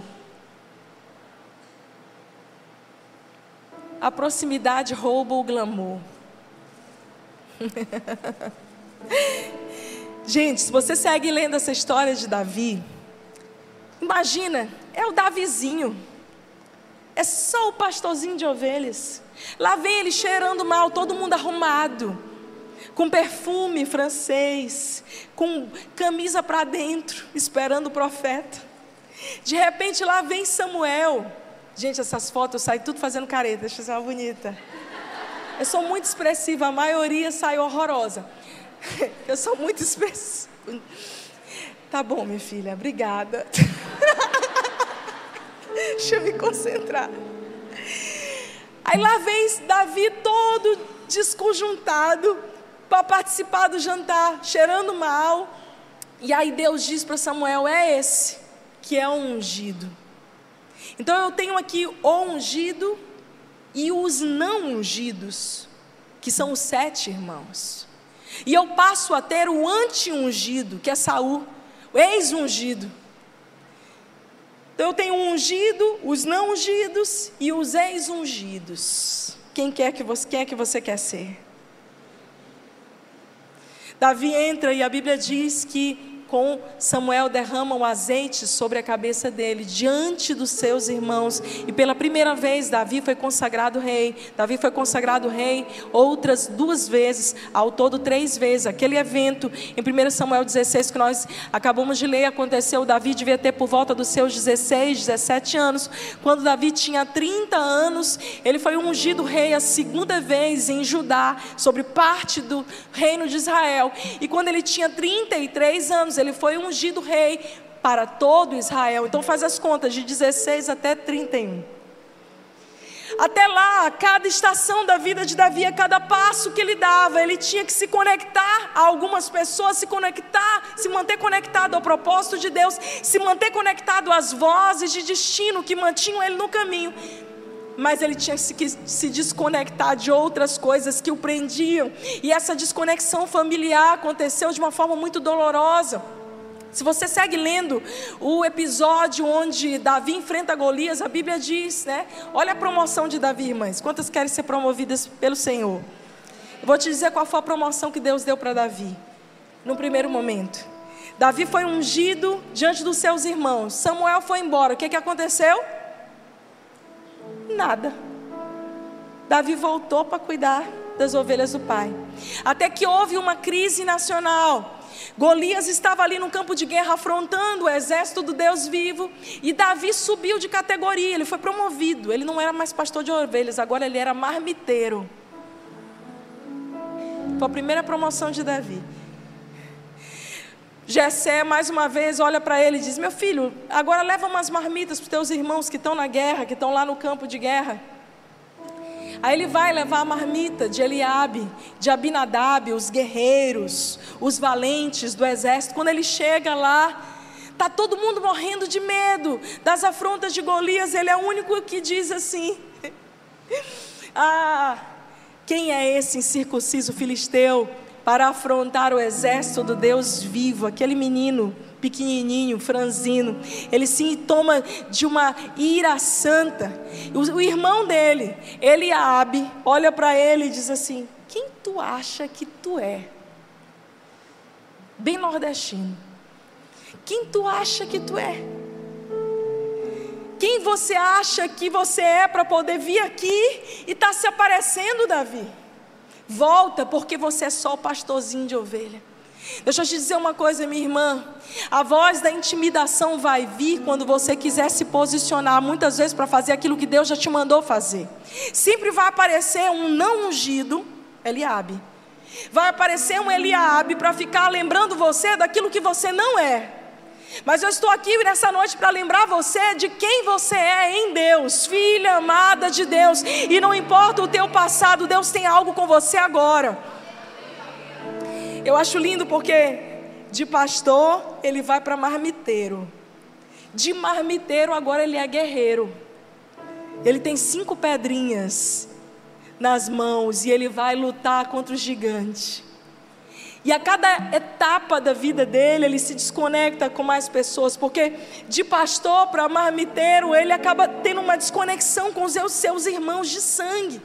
A proximidade rouba o glamour. Gente, se você segue lendo essa história de Davi, imagina, é o Davizinho. É só o pastorzinho de ovelhas. Lá vem ele cheirando mal, todo mundo arrumado, com perfume francês, com camisa para dentro, esperando o profeta. De repente lá vem Samuel. Gente, essas fotos eu saio tudo fazendo careta, deixa eu ser uma bonita. Eu sou muito expressiva, a maioria sai horrorosa. Eu sou muito expressiva. Tá bom, minha filha, obrigada. Deixa eu me concentrar. Aí lá vem Davi todo desconjuntado para participar do jantar, cheirando mal. E aí Deus diz para Samuel, é esse que é o ungido. Então eu tenho aqui o ungido e os não ungidos, que são os sete irmãos. E eu passo a ter o anti-ungido, que é Saul, o ex-ungido. Então eu tenho o ungido, os não ungidos e os ex-ungidos. Quem quer que você, quem é que você quer ser? Davi entra e a Bíblia diz que com Samuel derrama o azeite sobre a cabeça dele, diante dos seus irmãos. E pela primeira vez Davi foi consagrado rei. Davi foi consagrado rei outras duas vezes, ao todo três vezes. Aquele evento em primeiro Samuel dezesseis que nós acabamos de ler, aconteceu, Davi devia ter por volta dos seus dezesseis, dezessete anos. Quando Davi tinha trinta anos, ele foi ungido rei a segunda vez em Judá, sobre parte do reino de Israel. E quando ele tinha trinta e três anos, ele foi ungido rei para todo Israel. Então faz as contas, de dezesseis até trinta e um. Até lá, a cada estação da vida de Davi, a cada passo que ele dava, ele tinha que se conectar a algumas pessoas, se conectar, se manter conectado ao propósito de Deus, se manter conectado às vozes de destino que mantinham ele no caminho. Mas ele tinha que se desconectar de outras coisas que o prendiam. E essa desconexão familiar aconteceu de uma forma muito dolorosa. Se você segue lendo o episódio onde Davi enfrenta Golias, a Bíblia diz, né? Olha a promoção de Davi, irmãs. Quantas querem ser promovidas pelo Senhor? Eu vou te dizer qual foi a promoção que Deus deu para Davi. No primeiro momento, Davi foi ungido diante dos seus irmãos. Samuel foi embora. O que, que aconteceu? Nada. Davi voltou para cuidar das ovelhas do pai. Até que houve uma crise nacional. Golias estava ali no campo de guerra afrontando o exército do Deus vivo. E Davi subiu de categoria, ele foi promovido. Ele não era mais pastor de ovelhas, agora ele era marmiteiro. Foi a primeira promoção de Davi. Jessé mais uma vez olha para ele e diz, meu filho, agora leva umas marmitas para os teus irmãos que estão na guerra, que estão lá no campo de guerra. Aí ele vai levar a marmita de Eliabe, de Abinadab, os guerreiros, os valentes do exército. Quando ele chega lá, está todo mundo morrendo de medo das afrontas de Golias. Ele é o único que diz assim, ah, quem é esse incircunciso filisteu para afrontar o exército do Deus vivo? Aquele menino pequenininho, franzino, ele se toma de uma ira santa. O, o irmão dele, Eliabe, olha para ele e diz assim, quem tu acha que tu é? Bem nordestino. Quem tu acha que tu é? Quem você acha que você é para poder vir aqui e estar se aparecendo, Davi? Volta, porque você é só o pastorzinho de ovelha. Deixa eu te dizer uma coisa, minha irmã. A voz da intimidação vai vir quando você quiser se posicionar, muitas vezes para fazer aquilo que Deus já te mandou fazer. Sempre vai aparecer um não ungido, Eliabe. Vai aparecer um Eliabe para ficar lembrando você daquilo que você não é. Mas eu estou aqui nessa noite para lembrar você de quem você é em Deus, filha amada de Deus. E não importa o teu passado, Deus tem algo com você agora. Eu acho lindo porque de pastor ele vai para marmiteiro. De marmiteiro agora ele é guerreiro. Ele tem cinco pedrinhas nas mãos e ele vai lutar contra o gigante. E a cada etapa da vida dele, ele se desconecta com mais pessoas, porque de pastor para marmiteiro, ele acaba tendo uma desconexão com os seus irmãos de sangue.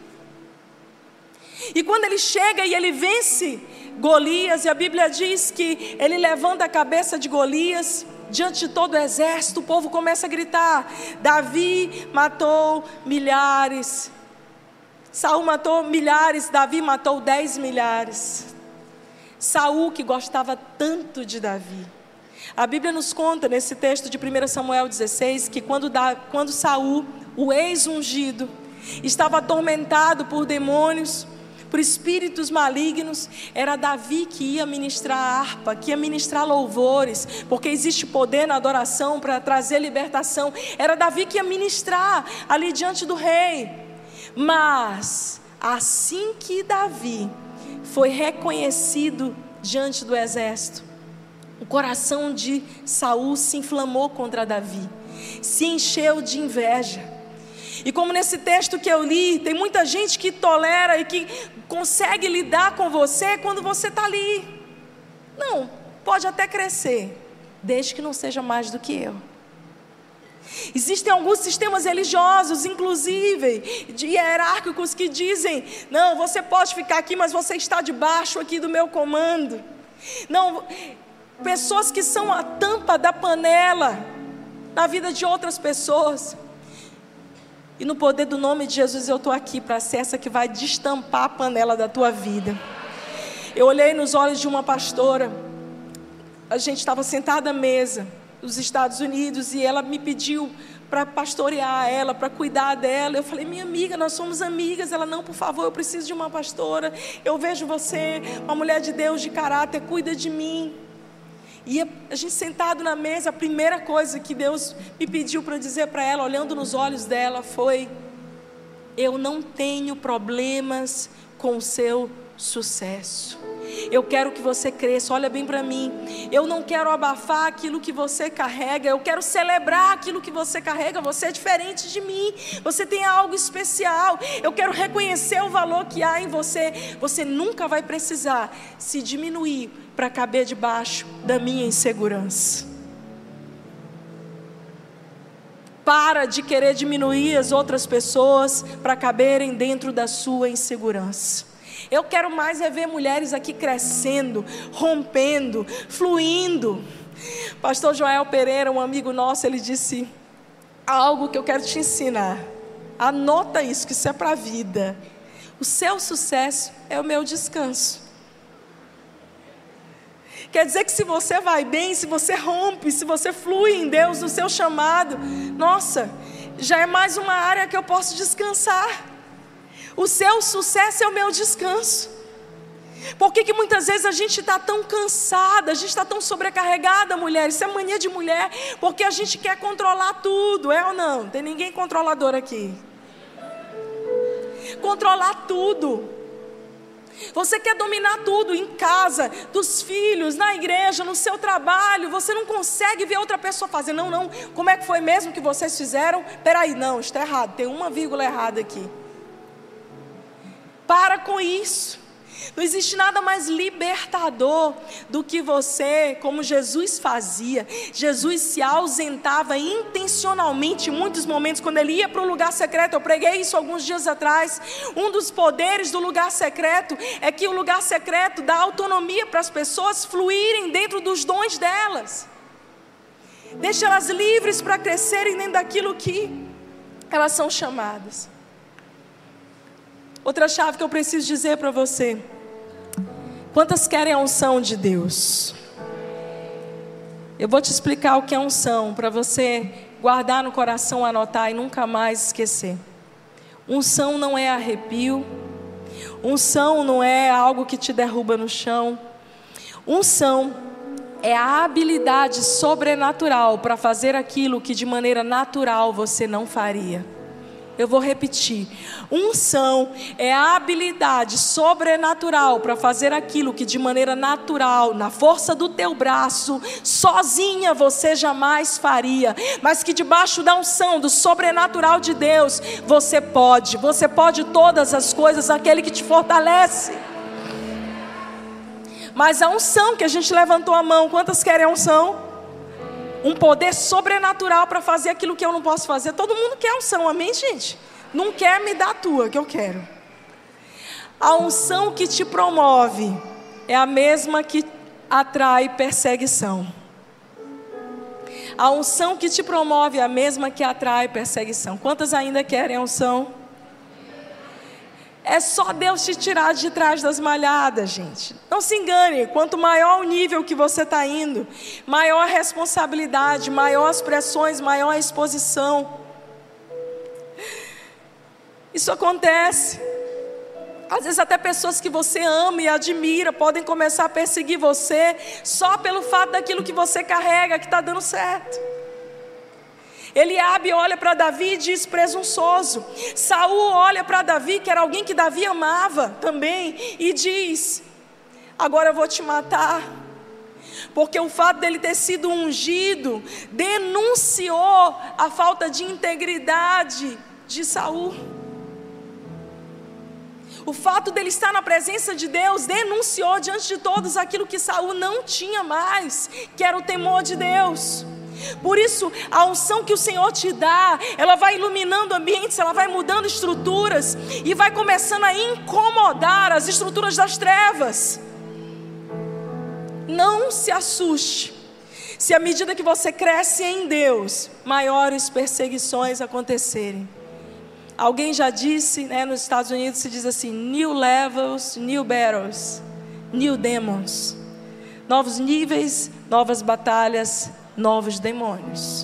E quando ele chega e ele vence Golias, e a Bíblia diz que ele levanta a cabeça de Golias, diante de todo o exército, o povo começa a gritar: Davi matou milhares, Saul matou milhares, Davi matou dez milhares. Saul, que gostava tanto de Davi, a Bíblia nos conta nesse texto de primeiro Samuel dezesseis, que quando, da, quando Saul, o ex-ungido, estava atormentado por demônios, por espíritos malignos, era Davi que ia ministrar a harpa, que ia ministrar louvores, porque existe poder na adoração para trazer libertação. Era Davi que ia ministrar ali diante do rei. Mas assim que Davi foi reconhecido diante do exército, o coração de Saul se inflamou contra Davi, se encheu de inveja. E como nesse texto que eu li, tem muita gente que tolera e que consegue lidar com você quando você está ali. Não, pode até crescer, desde que não seja mais do que eu. Existem alguns sistemas religiosos, inclusive de hierárquicos, que dizem: não, você pode ficar aqui, mas você está debaixo aqui do meu comando. Não, pessoas que são a tampa da panela na vida de outras pessoas. E no poder do nome de Jesus eu estou aqui para ser essa que vai destampar a panela da tua vida. Eu olhei nos olhos de uma pastora, a gente estava sentada à mesa nos Estados Unidos, e ela me pediu para pastorear ela, para cuidar dela. Eu falei: minha amiga, nós somos amigas. Ela: não, por favor, eu preciso de uma pastora. Eu vejo você, uma mulher de Deus, de caráter, cuida de mim. E a gente sentado na mesa, a primeira coisa que Deus me pediu para dizer para ela, olhando nos olhos dela, foi: eu não tenho problemas com o seu sucesso. Eu quero que você cresça. Olha bem para mim. Eu não quero abafar aquilo que você carrega. Eu quero celebrar aquilo que você carrega. Você é diferente de mim. Você tem algo especial. Eu quero reconhecer o valor que há em você. Você nunca vai precisar se diminuir para caber debaixo da minha insegurança. Para de querer diminuir as outras pessoas para caberem dentro da sua insegurança. Eu quero mais é ver mulheres aqui crescendo, rompendo, fluindo. Pastor Joel Pereira, um amigo nosso, ele disse algo que eu quero te ensinar. Anota isso, que isso é para a vida. O seu sucesso é o meu descanso. Quer dizer que se você vai bem, se você rompe, se você flui em Deus, no seu chamado, nossa, já é mais uma área que eu posso descansar. O seu sucesso é o meu descanso. Por que que muitas vezes a gente está tão cansada, a gente está tão sobrecarregada, mulher? Isso é mania de mulher, porque a gente quer controlar tudo, é ou não? Não tem ninguém controlador aqui. Controlar tudo. Você quer dominar tudo, em casa, dos filhos, na igreja, no seu trabalho. Você não consegue ver outra pessoa fazer. Não, não, como é que foi mesmo que vocês fizeram? Peraí, não, está errado, tem uma vírgula errada aqui. Para com isso. Não existe nada mais libertador do que você, como Jesus fazia. Jesus se ausentava intencionalmente em muitos momentos, quando ele ia para o lugar secreto. Eu preguei isso alguns dias atrás. Um dos poderes do lugar secreto é que o lugar secreto dá autonomia para as pessoas fluírem dentro dos dons delas. Deixe elas livres para crescerem dentro daquilo que elas são chamadas. Outra chave que eu preciso dizer para você: quantas querem a unção de Deus? Eu vou te explicar o que é unção, para você guardar no coração, anotar e nunca mais esquecer. Unção não é arrepio. Unção não é algo que te derruba no chão. Unção é a habilidade sobrenatural para fazer aquilo que de maneira natural você não faria. Eu vou repetir. Unção é a habilidade sobrenatural para fazer aquilo que de maneira natural, na força do teu braço, sozinha você jamais faria, mas que debaixo da unção, do sobrenatural de Deus, você pode. Você pode todas as coisas, aquele que te fortalece. Mas a unção que a gente levantou a mão, quantas querem a unção? Um poder sobrenatural para fazer aquilo que eu não posso fazer. Todo mundo quer unção, amém, gente? Não quer, me dá a tua, que eu quero. A unção que te promove é a mesma que atrai perseguição. A unção que te promove é a mesma que atrai perseguição. Quantas ainda querem a unção? É só Deus te tirar de trás das malhadas, gente. Não se engane, quanto maior o nível que você está indo, maior a responsabilidade, maior as pressões, maior a exposição. Isso acontece. Às vezes até pessoas que você ama e admira podem começar a perseguir você só pelo fato daquilo que você carrega, que está dando certo. Eliabe olha para Davi e diz presunçoso. Saul olha para Davi, que era alguém que Davi amava também, e diz: agora eu vou te matar. Porque o fato dele ter sido ungido denunciou a falta de integridade de Saul. O fato dele estar na presença de Deus denunciou diante de todos aquilo que Saul não tinha mais, que era o temor de Deus. Por isso, a unção que o Senhor te dá, ela vai iluminando ambientes, ela vai mudando estruturas e vai começando a incomodar as estruturas das trevas. Não se assuste se à medida que você cresce em Deus, maiores perseguições acontecerem. Alguém já disse, né, nos Estados Unidos se diz assim: new levels, new battles, new demons. Novos níveis, novas batalhas, novos demônios.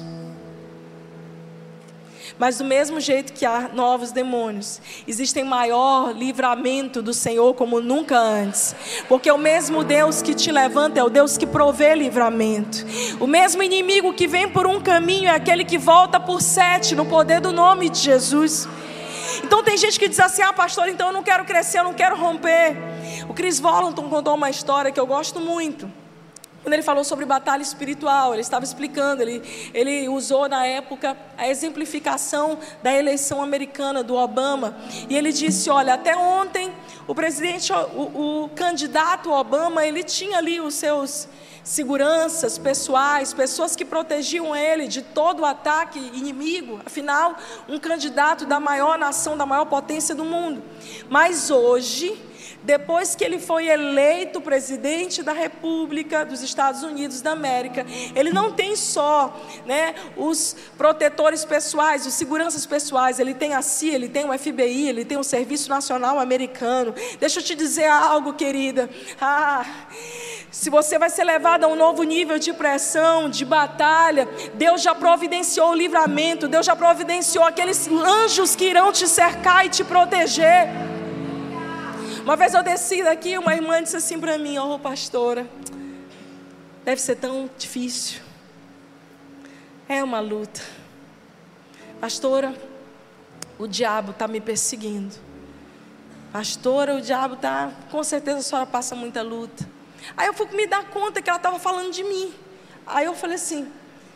Mas do mesmo jeito que há novos demônios, existe maior livramento do Senhor como nunca antes. Porque o mesmo Deus que te levanta é o Deus que provê livramento. O mesmo inimigo que vem por um caminho é aquele que volta por sete, no poder do nome de Jesus. Então tem gente que diz assim: ah, pastor, então eu não quero crescer, eu não quero romper. O Chris Volanton contou uma história que eu gosto muito. Quando ele falou sobre batalha espiritual, ele estava explicando, ele, ele usou na época a exemplificação da eleição americana do Obama. E ele disse: olha, até ontem o presidente, o, o candidato Obama, ele tinha ali os seus seguranças pessoais, pessoas que protegiam ele de todo o ataque inimigo. Afinal, um candidato da maior nação, da maior potência do mundo. Mas hoje, depois que ele foi eleito presidente da República dos Estados Unidos da América, ele não tem só, né, os protetores pessoais, os seguranças pessoais, ele tem a C I A, ele tem o F B I, ele tem o Serviço Nacional Americano. Deixa eu te dizer algo, querida. Ah, se você vai ser levado a um novo nível de pressão, de batalha, Deus já providenciou o livramento, Deus já providenciou aqueles anjos que irão te cercar e te proteger. Uma vez eu desci daqui, uma irmã disse assim para mim: oh, pastora, deve ser tão difícil. É uma luta. Pastora, o diabo está me perseguindo. Pastora, o diabo está... Com certeza a senhora passa muita luta. Aí eu fui me dar conta que ela estava falando de mim. Aí eu falei assim: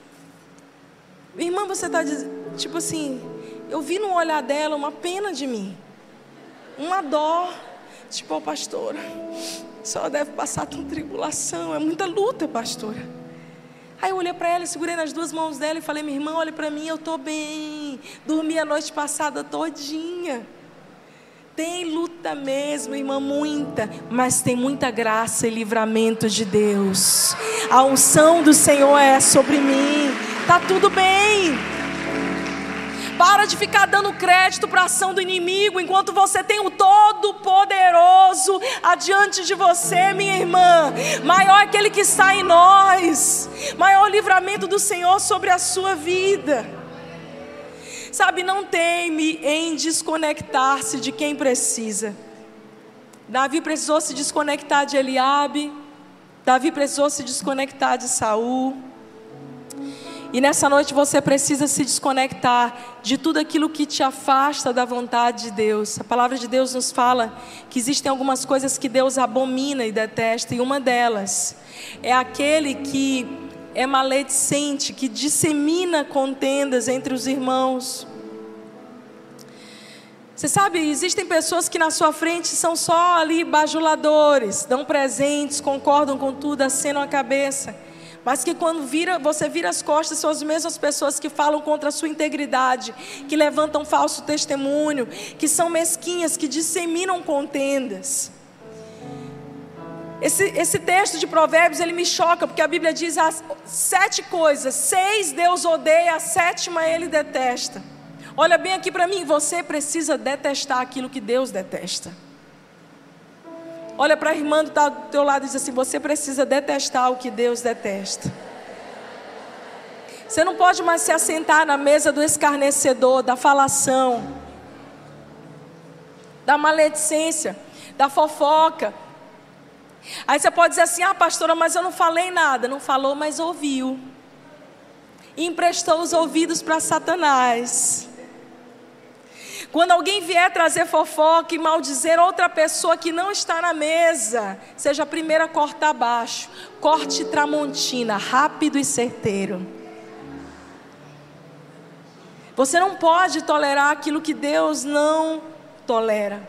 irmã, você está dizendo... Tipo assim, eu vi no olhar dela uma pena de mim. Uma dó. Tipo, oh, pastora, a senhora deve passar por tribulação, é muita luta, pastora. Aí eu olhei para ela, segurei nas duas mãos dela e falei: minha irmã, olha para mim, eu estou bem. Dormi a noite passada todinha. Tem luta mesmo, irmã, muita, mas tem muita graça e livramento de Deus. A unção do Senhor é sobre mim. Tá tudo bem. Para de ficar dando crédito para a ação do inimigo, enquanto você tem o Todo-Poderoso adiante de você, minha irmã. Maior aquele que está em nós, maior o livramento do Senhor sobre a sua vida. Sabe, não teme em desconectar-se de quem precisa. Davi precisou se desconectar de Eliabe, Davi precisou se desconectar de Saul. E nessa noite você precisa se desconectar de tudo aquilo que te afasta da vontade de Deus. A palavra de Deus nos fala que existem algumas coisas que Deus abomina e detesta, e uma delas é aquele que é maledicente, que dissemina contendas entre os irmãos. Você sabe, existem pessoas que na sua frente são só ali bajuladores, dão presentes, concordam com tudo, acenam a cabeça. Mas que quando vira, você vira as costas, são as mesmas pessoas que falam contra a sua integridade, que levantam falso testemunho, que são mesquinhas, que disseminam contendas. Esse, esse texto de Provérbios, ele me choca, porque a Bíblia diz as sete coisas, seis Deus odeia, a sétima ele detesta. Olha bem aqui para mim, você precisa detestar aquilo que Deus detesta. Olha para a irmã que está do teu lado e diz assim: você precisa detestar o que Deus detesta. Você não pode mais se assentar na mesa do escarnecedor, da falação, da maledicência, da fofoca. Aí você pode dizer assim: ah, pastora, mas eu não falei nada. Não falou, mas ouviu. E emprestou os ouvidos para Satanás. Quando alguém vier trazer fofoca e maldizer outra pessoa que não está na mesa, seja a primeira a cortar abaixo. Corte tramontina, rápido e certeiro. Você não pode tolerar aquilo que Deus não tolera.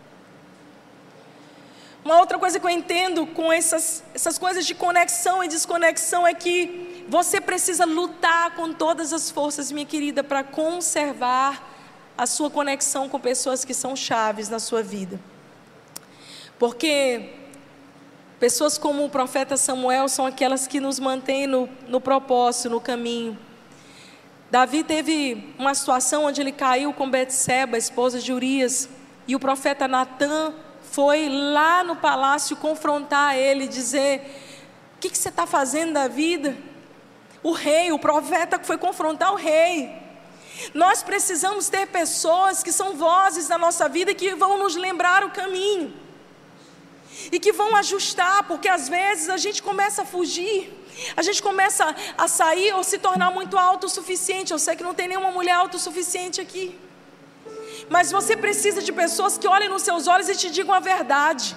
Uma outra coisa que eu entendo com essas, essas coisas de conexão e desconexão é que você precisa lutar com todas as forças, minha querida, para conservar a sua conexão com pessoas que são chaves na sua vida. Porque pessoas como o profeta Samuel são aquelas que nos mantêm no, no propósito, no caminho. Davi teve uma situação onde ele caiu com Betseba, esposa de Urias, e o profeta Natã foi lá no palácio confrontar ele, dizer: o que, que você está fazendo da vida? O rei, o profeta foi confrontar o rei. Nós precisamos ter pessoas que são vozes na nossa vida, que vão nos lembrar o caminho e que vão ajustar, porque às vezes a gente começa a fugir, a gente começa a sair ou se tornar muito autossuficiente. Eu sei que não tem nenhuma mulher autossuficiente aqui, mas você precisa de pessoas que olhem nos seus olhos e te digam a verdade.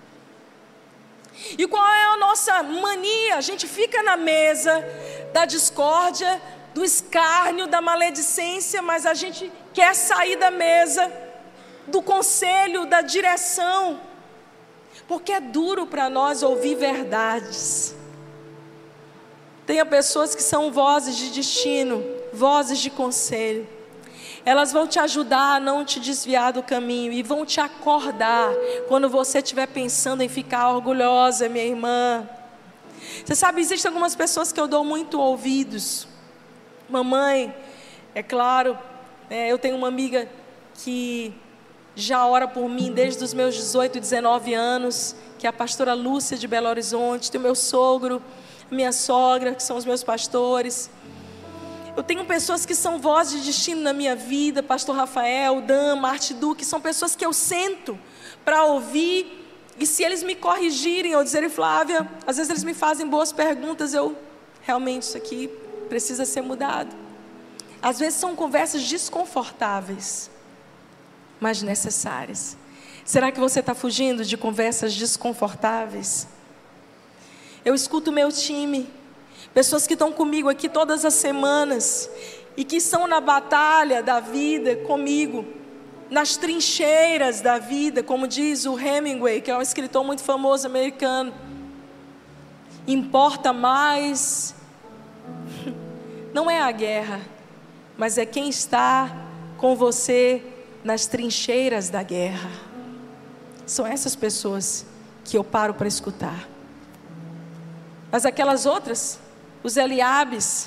E qual é a nossa mania? A gente fica na mesa da discórdia, do escárnio, da maledicência, mas a gente quer sair da mesa, do conselho, da direção, porque é duro para nós ouvir verdades. Tenha pessoas que são vozes de destino, vozes de conselho. Elas vão te ajudar a não te desviar do caminho e vão te acordar quando você estiver pensando em ficar orgulhosa, minha irmã. Você sabe, existem algumas pessoas que eu dou muito ouvidos. Mamãe, é claro, é, eu tenho uma amiga que já ora por mim desde os meus dezoito, dezenove anos, que é a pastora Lúcia de Belo Horizonte. Tem o meu sogro, minha sogra, que são os meus pastores. Eu tenho pessoas que são vozes de destino na minha vida, pastor Rafael, Dan, Marte Duque, são pessoas que eu sento para ouvir, e se eles me corrigirem ou dizerem: Flávia, às vezes eles me fazem boas perguntas, eu, realmente isso aqui precisa ser mudado. Às vezes são conversas desconfortáveis, mas necessárias. Será que você está fugindo de conversas desconfortáveis? Eu escuto o meu time, pessoas que estão comigo aqui todas as semanas e que estão na batalha da vida comigo, nas trincheiras da vida, como diz o Hemingway, que é um escritor muito famoso americano. Importa mais não é a guerra, mas é quem está com você nas trincheiras da guerra. São essas pessoas que eu paro para escutar. Mas aquelas outras, os Eliabes,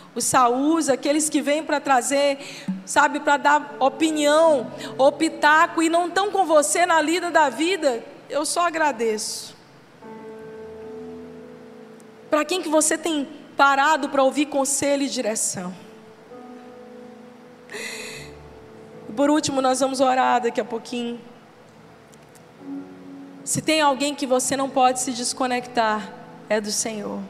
os Saús, aqueles que vêm para trazer, sabe, para dar opinião, ou pitaco, e não estão com você na lida da vida, eu só agradeço. Para quem que você tem parado para ouvir conselho e direção? E por último, nós vamos orar daqui a pouquinho. Se tem alguém que você não pode se desconectar, é do Senhor.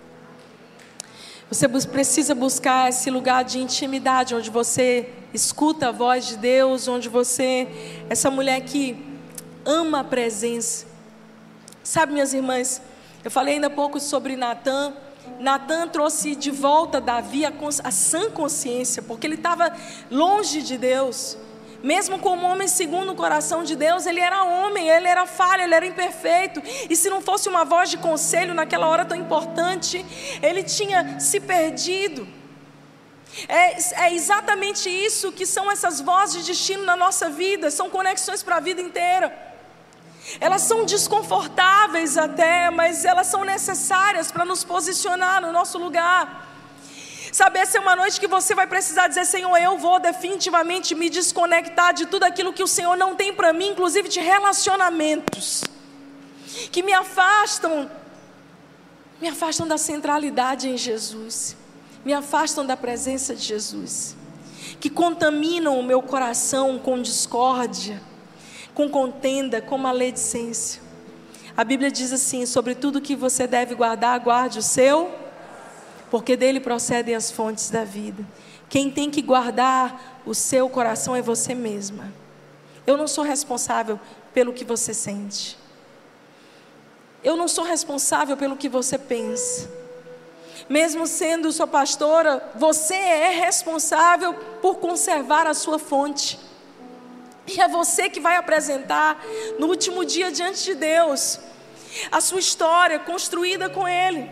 Você precisa buscar esse lugar de intimidade, onde você escuta a voz de Deus, onde você, essa mulher que ama a presença. Sabe, minhas irmãs, eu falei ainda há pouco sobre Natã. Natã trouxe de volta Davi a, a sã consciência, porque ele estava longe de Deus. Mesmo como homem segundo o coração de Deus, ele era homem, ele era falho, ele era imperfeito. E se não fosse uma voz de conselho naquela hora tão importante, ele tinha se perdido. É, é exatamente isso que são essas vozes de destino na nossa vida, são conexões para a vida inteira. Elas são desconfortáveis até, mas elas são necessárias para nos posicionar no nosso lugar. Sabe, essa é uma noite que você vai precisar dizer: Senhor, eu vou definitivamente me desconectar de tudo aquilo que o Senhor não tem para mim, inclusive de relacionamentos que me afastam, me afastam da centralidade em Jesus, me afastam da presença de Jesus, que contaminam o meu coração com discórdia, com contenda, com maledicência. A Bíblia diz assim: sobre tudo que você deve guardar, guarde o seu, porque dele procedem as fontes da vida. Quem tem que guardar o seu coração é você mesma. Eu não sou responsável pelo que você sente. Eu não sou responsável pelo que você pensa. Mesmo sendo sua pastora, você é responsável por conservar a sua fonte. E é você que vai apresentar no último dia diante de Deus a sua história construída com Ele.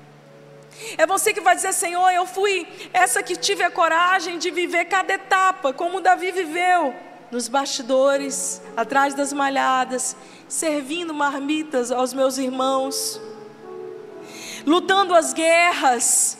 É você que vai dizer: Senhor, eu fui essa que tive a coragem de viver cada etapa, como Davi viveu, nos bastidores, atrás das malhadas, servindo marmitas aos meus irmãos, lutando as guerras,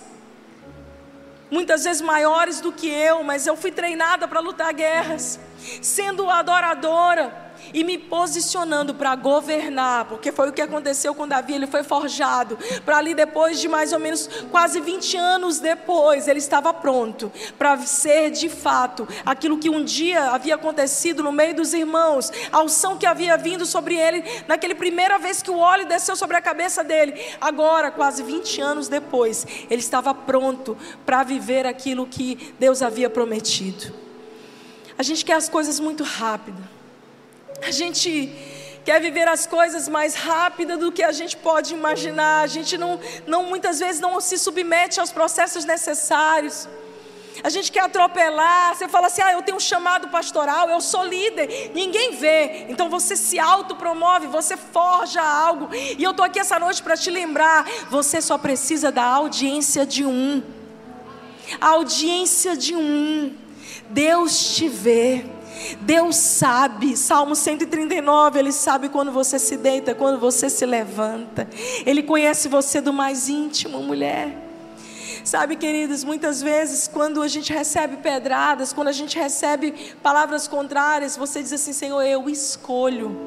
muitas vezes maiores do que eu, mas eu fui treinada para lutar guerras, sendo adoradora e me posicionando para governar, porque foi o que aconteceu com Davi. Ele foi forjado para ali, depois de mais ou menos quase vinte anos depois, ele estava pronto para ser de fato aquilo que um dia havia acontecido no meio dos irmãos, a unção que havia vindo sobre ele naquela primeira vez que o óleo desceu sobre a cabeça dele. Agora, quase vinte anos depois, ele estava pronto para viver aquilo que Deus havia prometido. A gente quer as coisas muito rápido. A gente quer viver as coisas mais rápido do que a gente pode imaginar. A gente não, não, muitas vezes não se submete aos processos necessários. A gente quer atropelar. Você fala assim: ah, eu tenho um chamado pastoral, eu sou líder, ninguém vê. Então você se autopromove, você forja algo. E eu estou aqui essa noite para te lembrar: você só precisa da audiência de um. A audiência de um. Deus te vê. Deus sabe. Salmo cento e trinta e nove, Ele sabe quando você se deita, quando você se levanta. Ele conhece você do mais íntimo, mulher. Sabe, queridos, muitas vezes quando a gente recebe pedradas, quando a gente recebe palavras contrárias, você diz assim: Senhor, eu escolho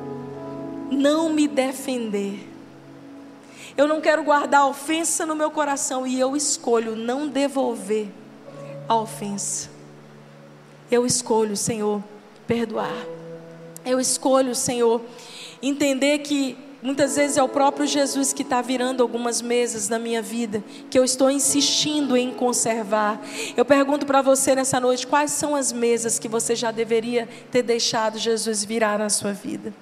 não me defender. Eu não quero guardar a ofensa no meu coração, e eu escolho não devolver a ofensa. Eu escolho, Senhor, perdoar. Eu escolho, Senhor, entender que muitas vezes é o próprio Jesus que está virando algumas mesas na minha vida, que eu estou insistindo em conservar. Eu pergunto para você nessa noite: quais são as mesas que você já deveria ter deixado Jesus virar na sua vida?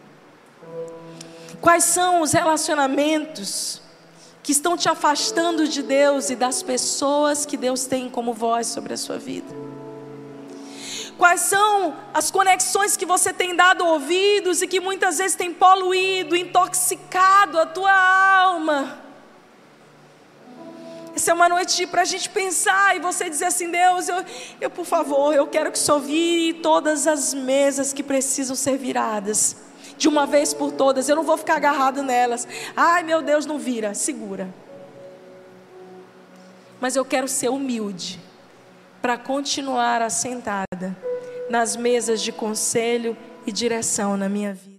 Quais são os relacionamentos que estão te afastando de Deus e das pessoas que Deus tem como voz sobre a sua vida? Quais são as conexões que você tem dado ouvidos e que muitas vezes tem poluído, intoxicado a tua alma? Essa é uma noite para a gente pensar e você dizer assim: Deus, eu, eu por favor, eu quero que o Senhor vire todas as mesas que precisam ser viradas, de uma vez por todas. Eu não vou ficar agarrado nelas. Ai, meu Deus, não vira, segura. mas eu quero ser humilde para continuar assentada nas mesas de conselho e direção na minha vida.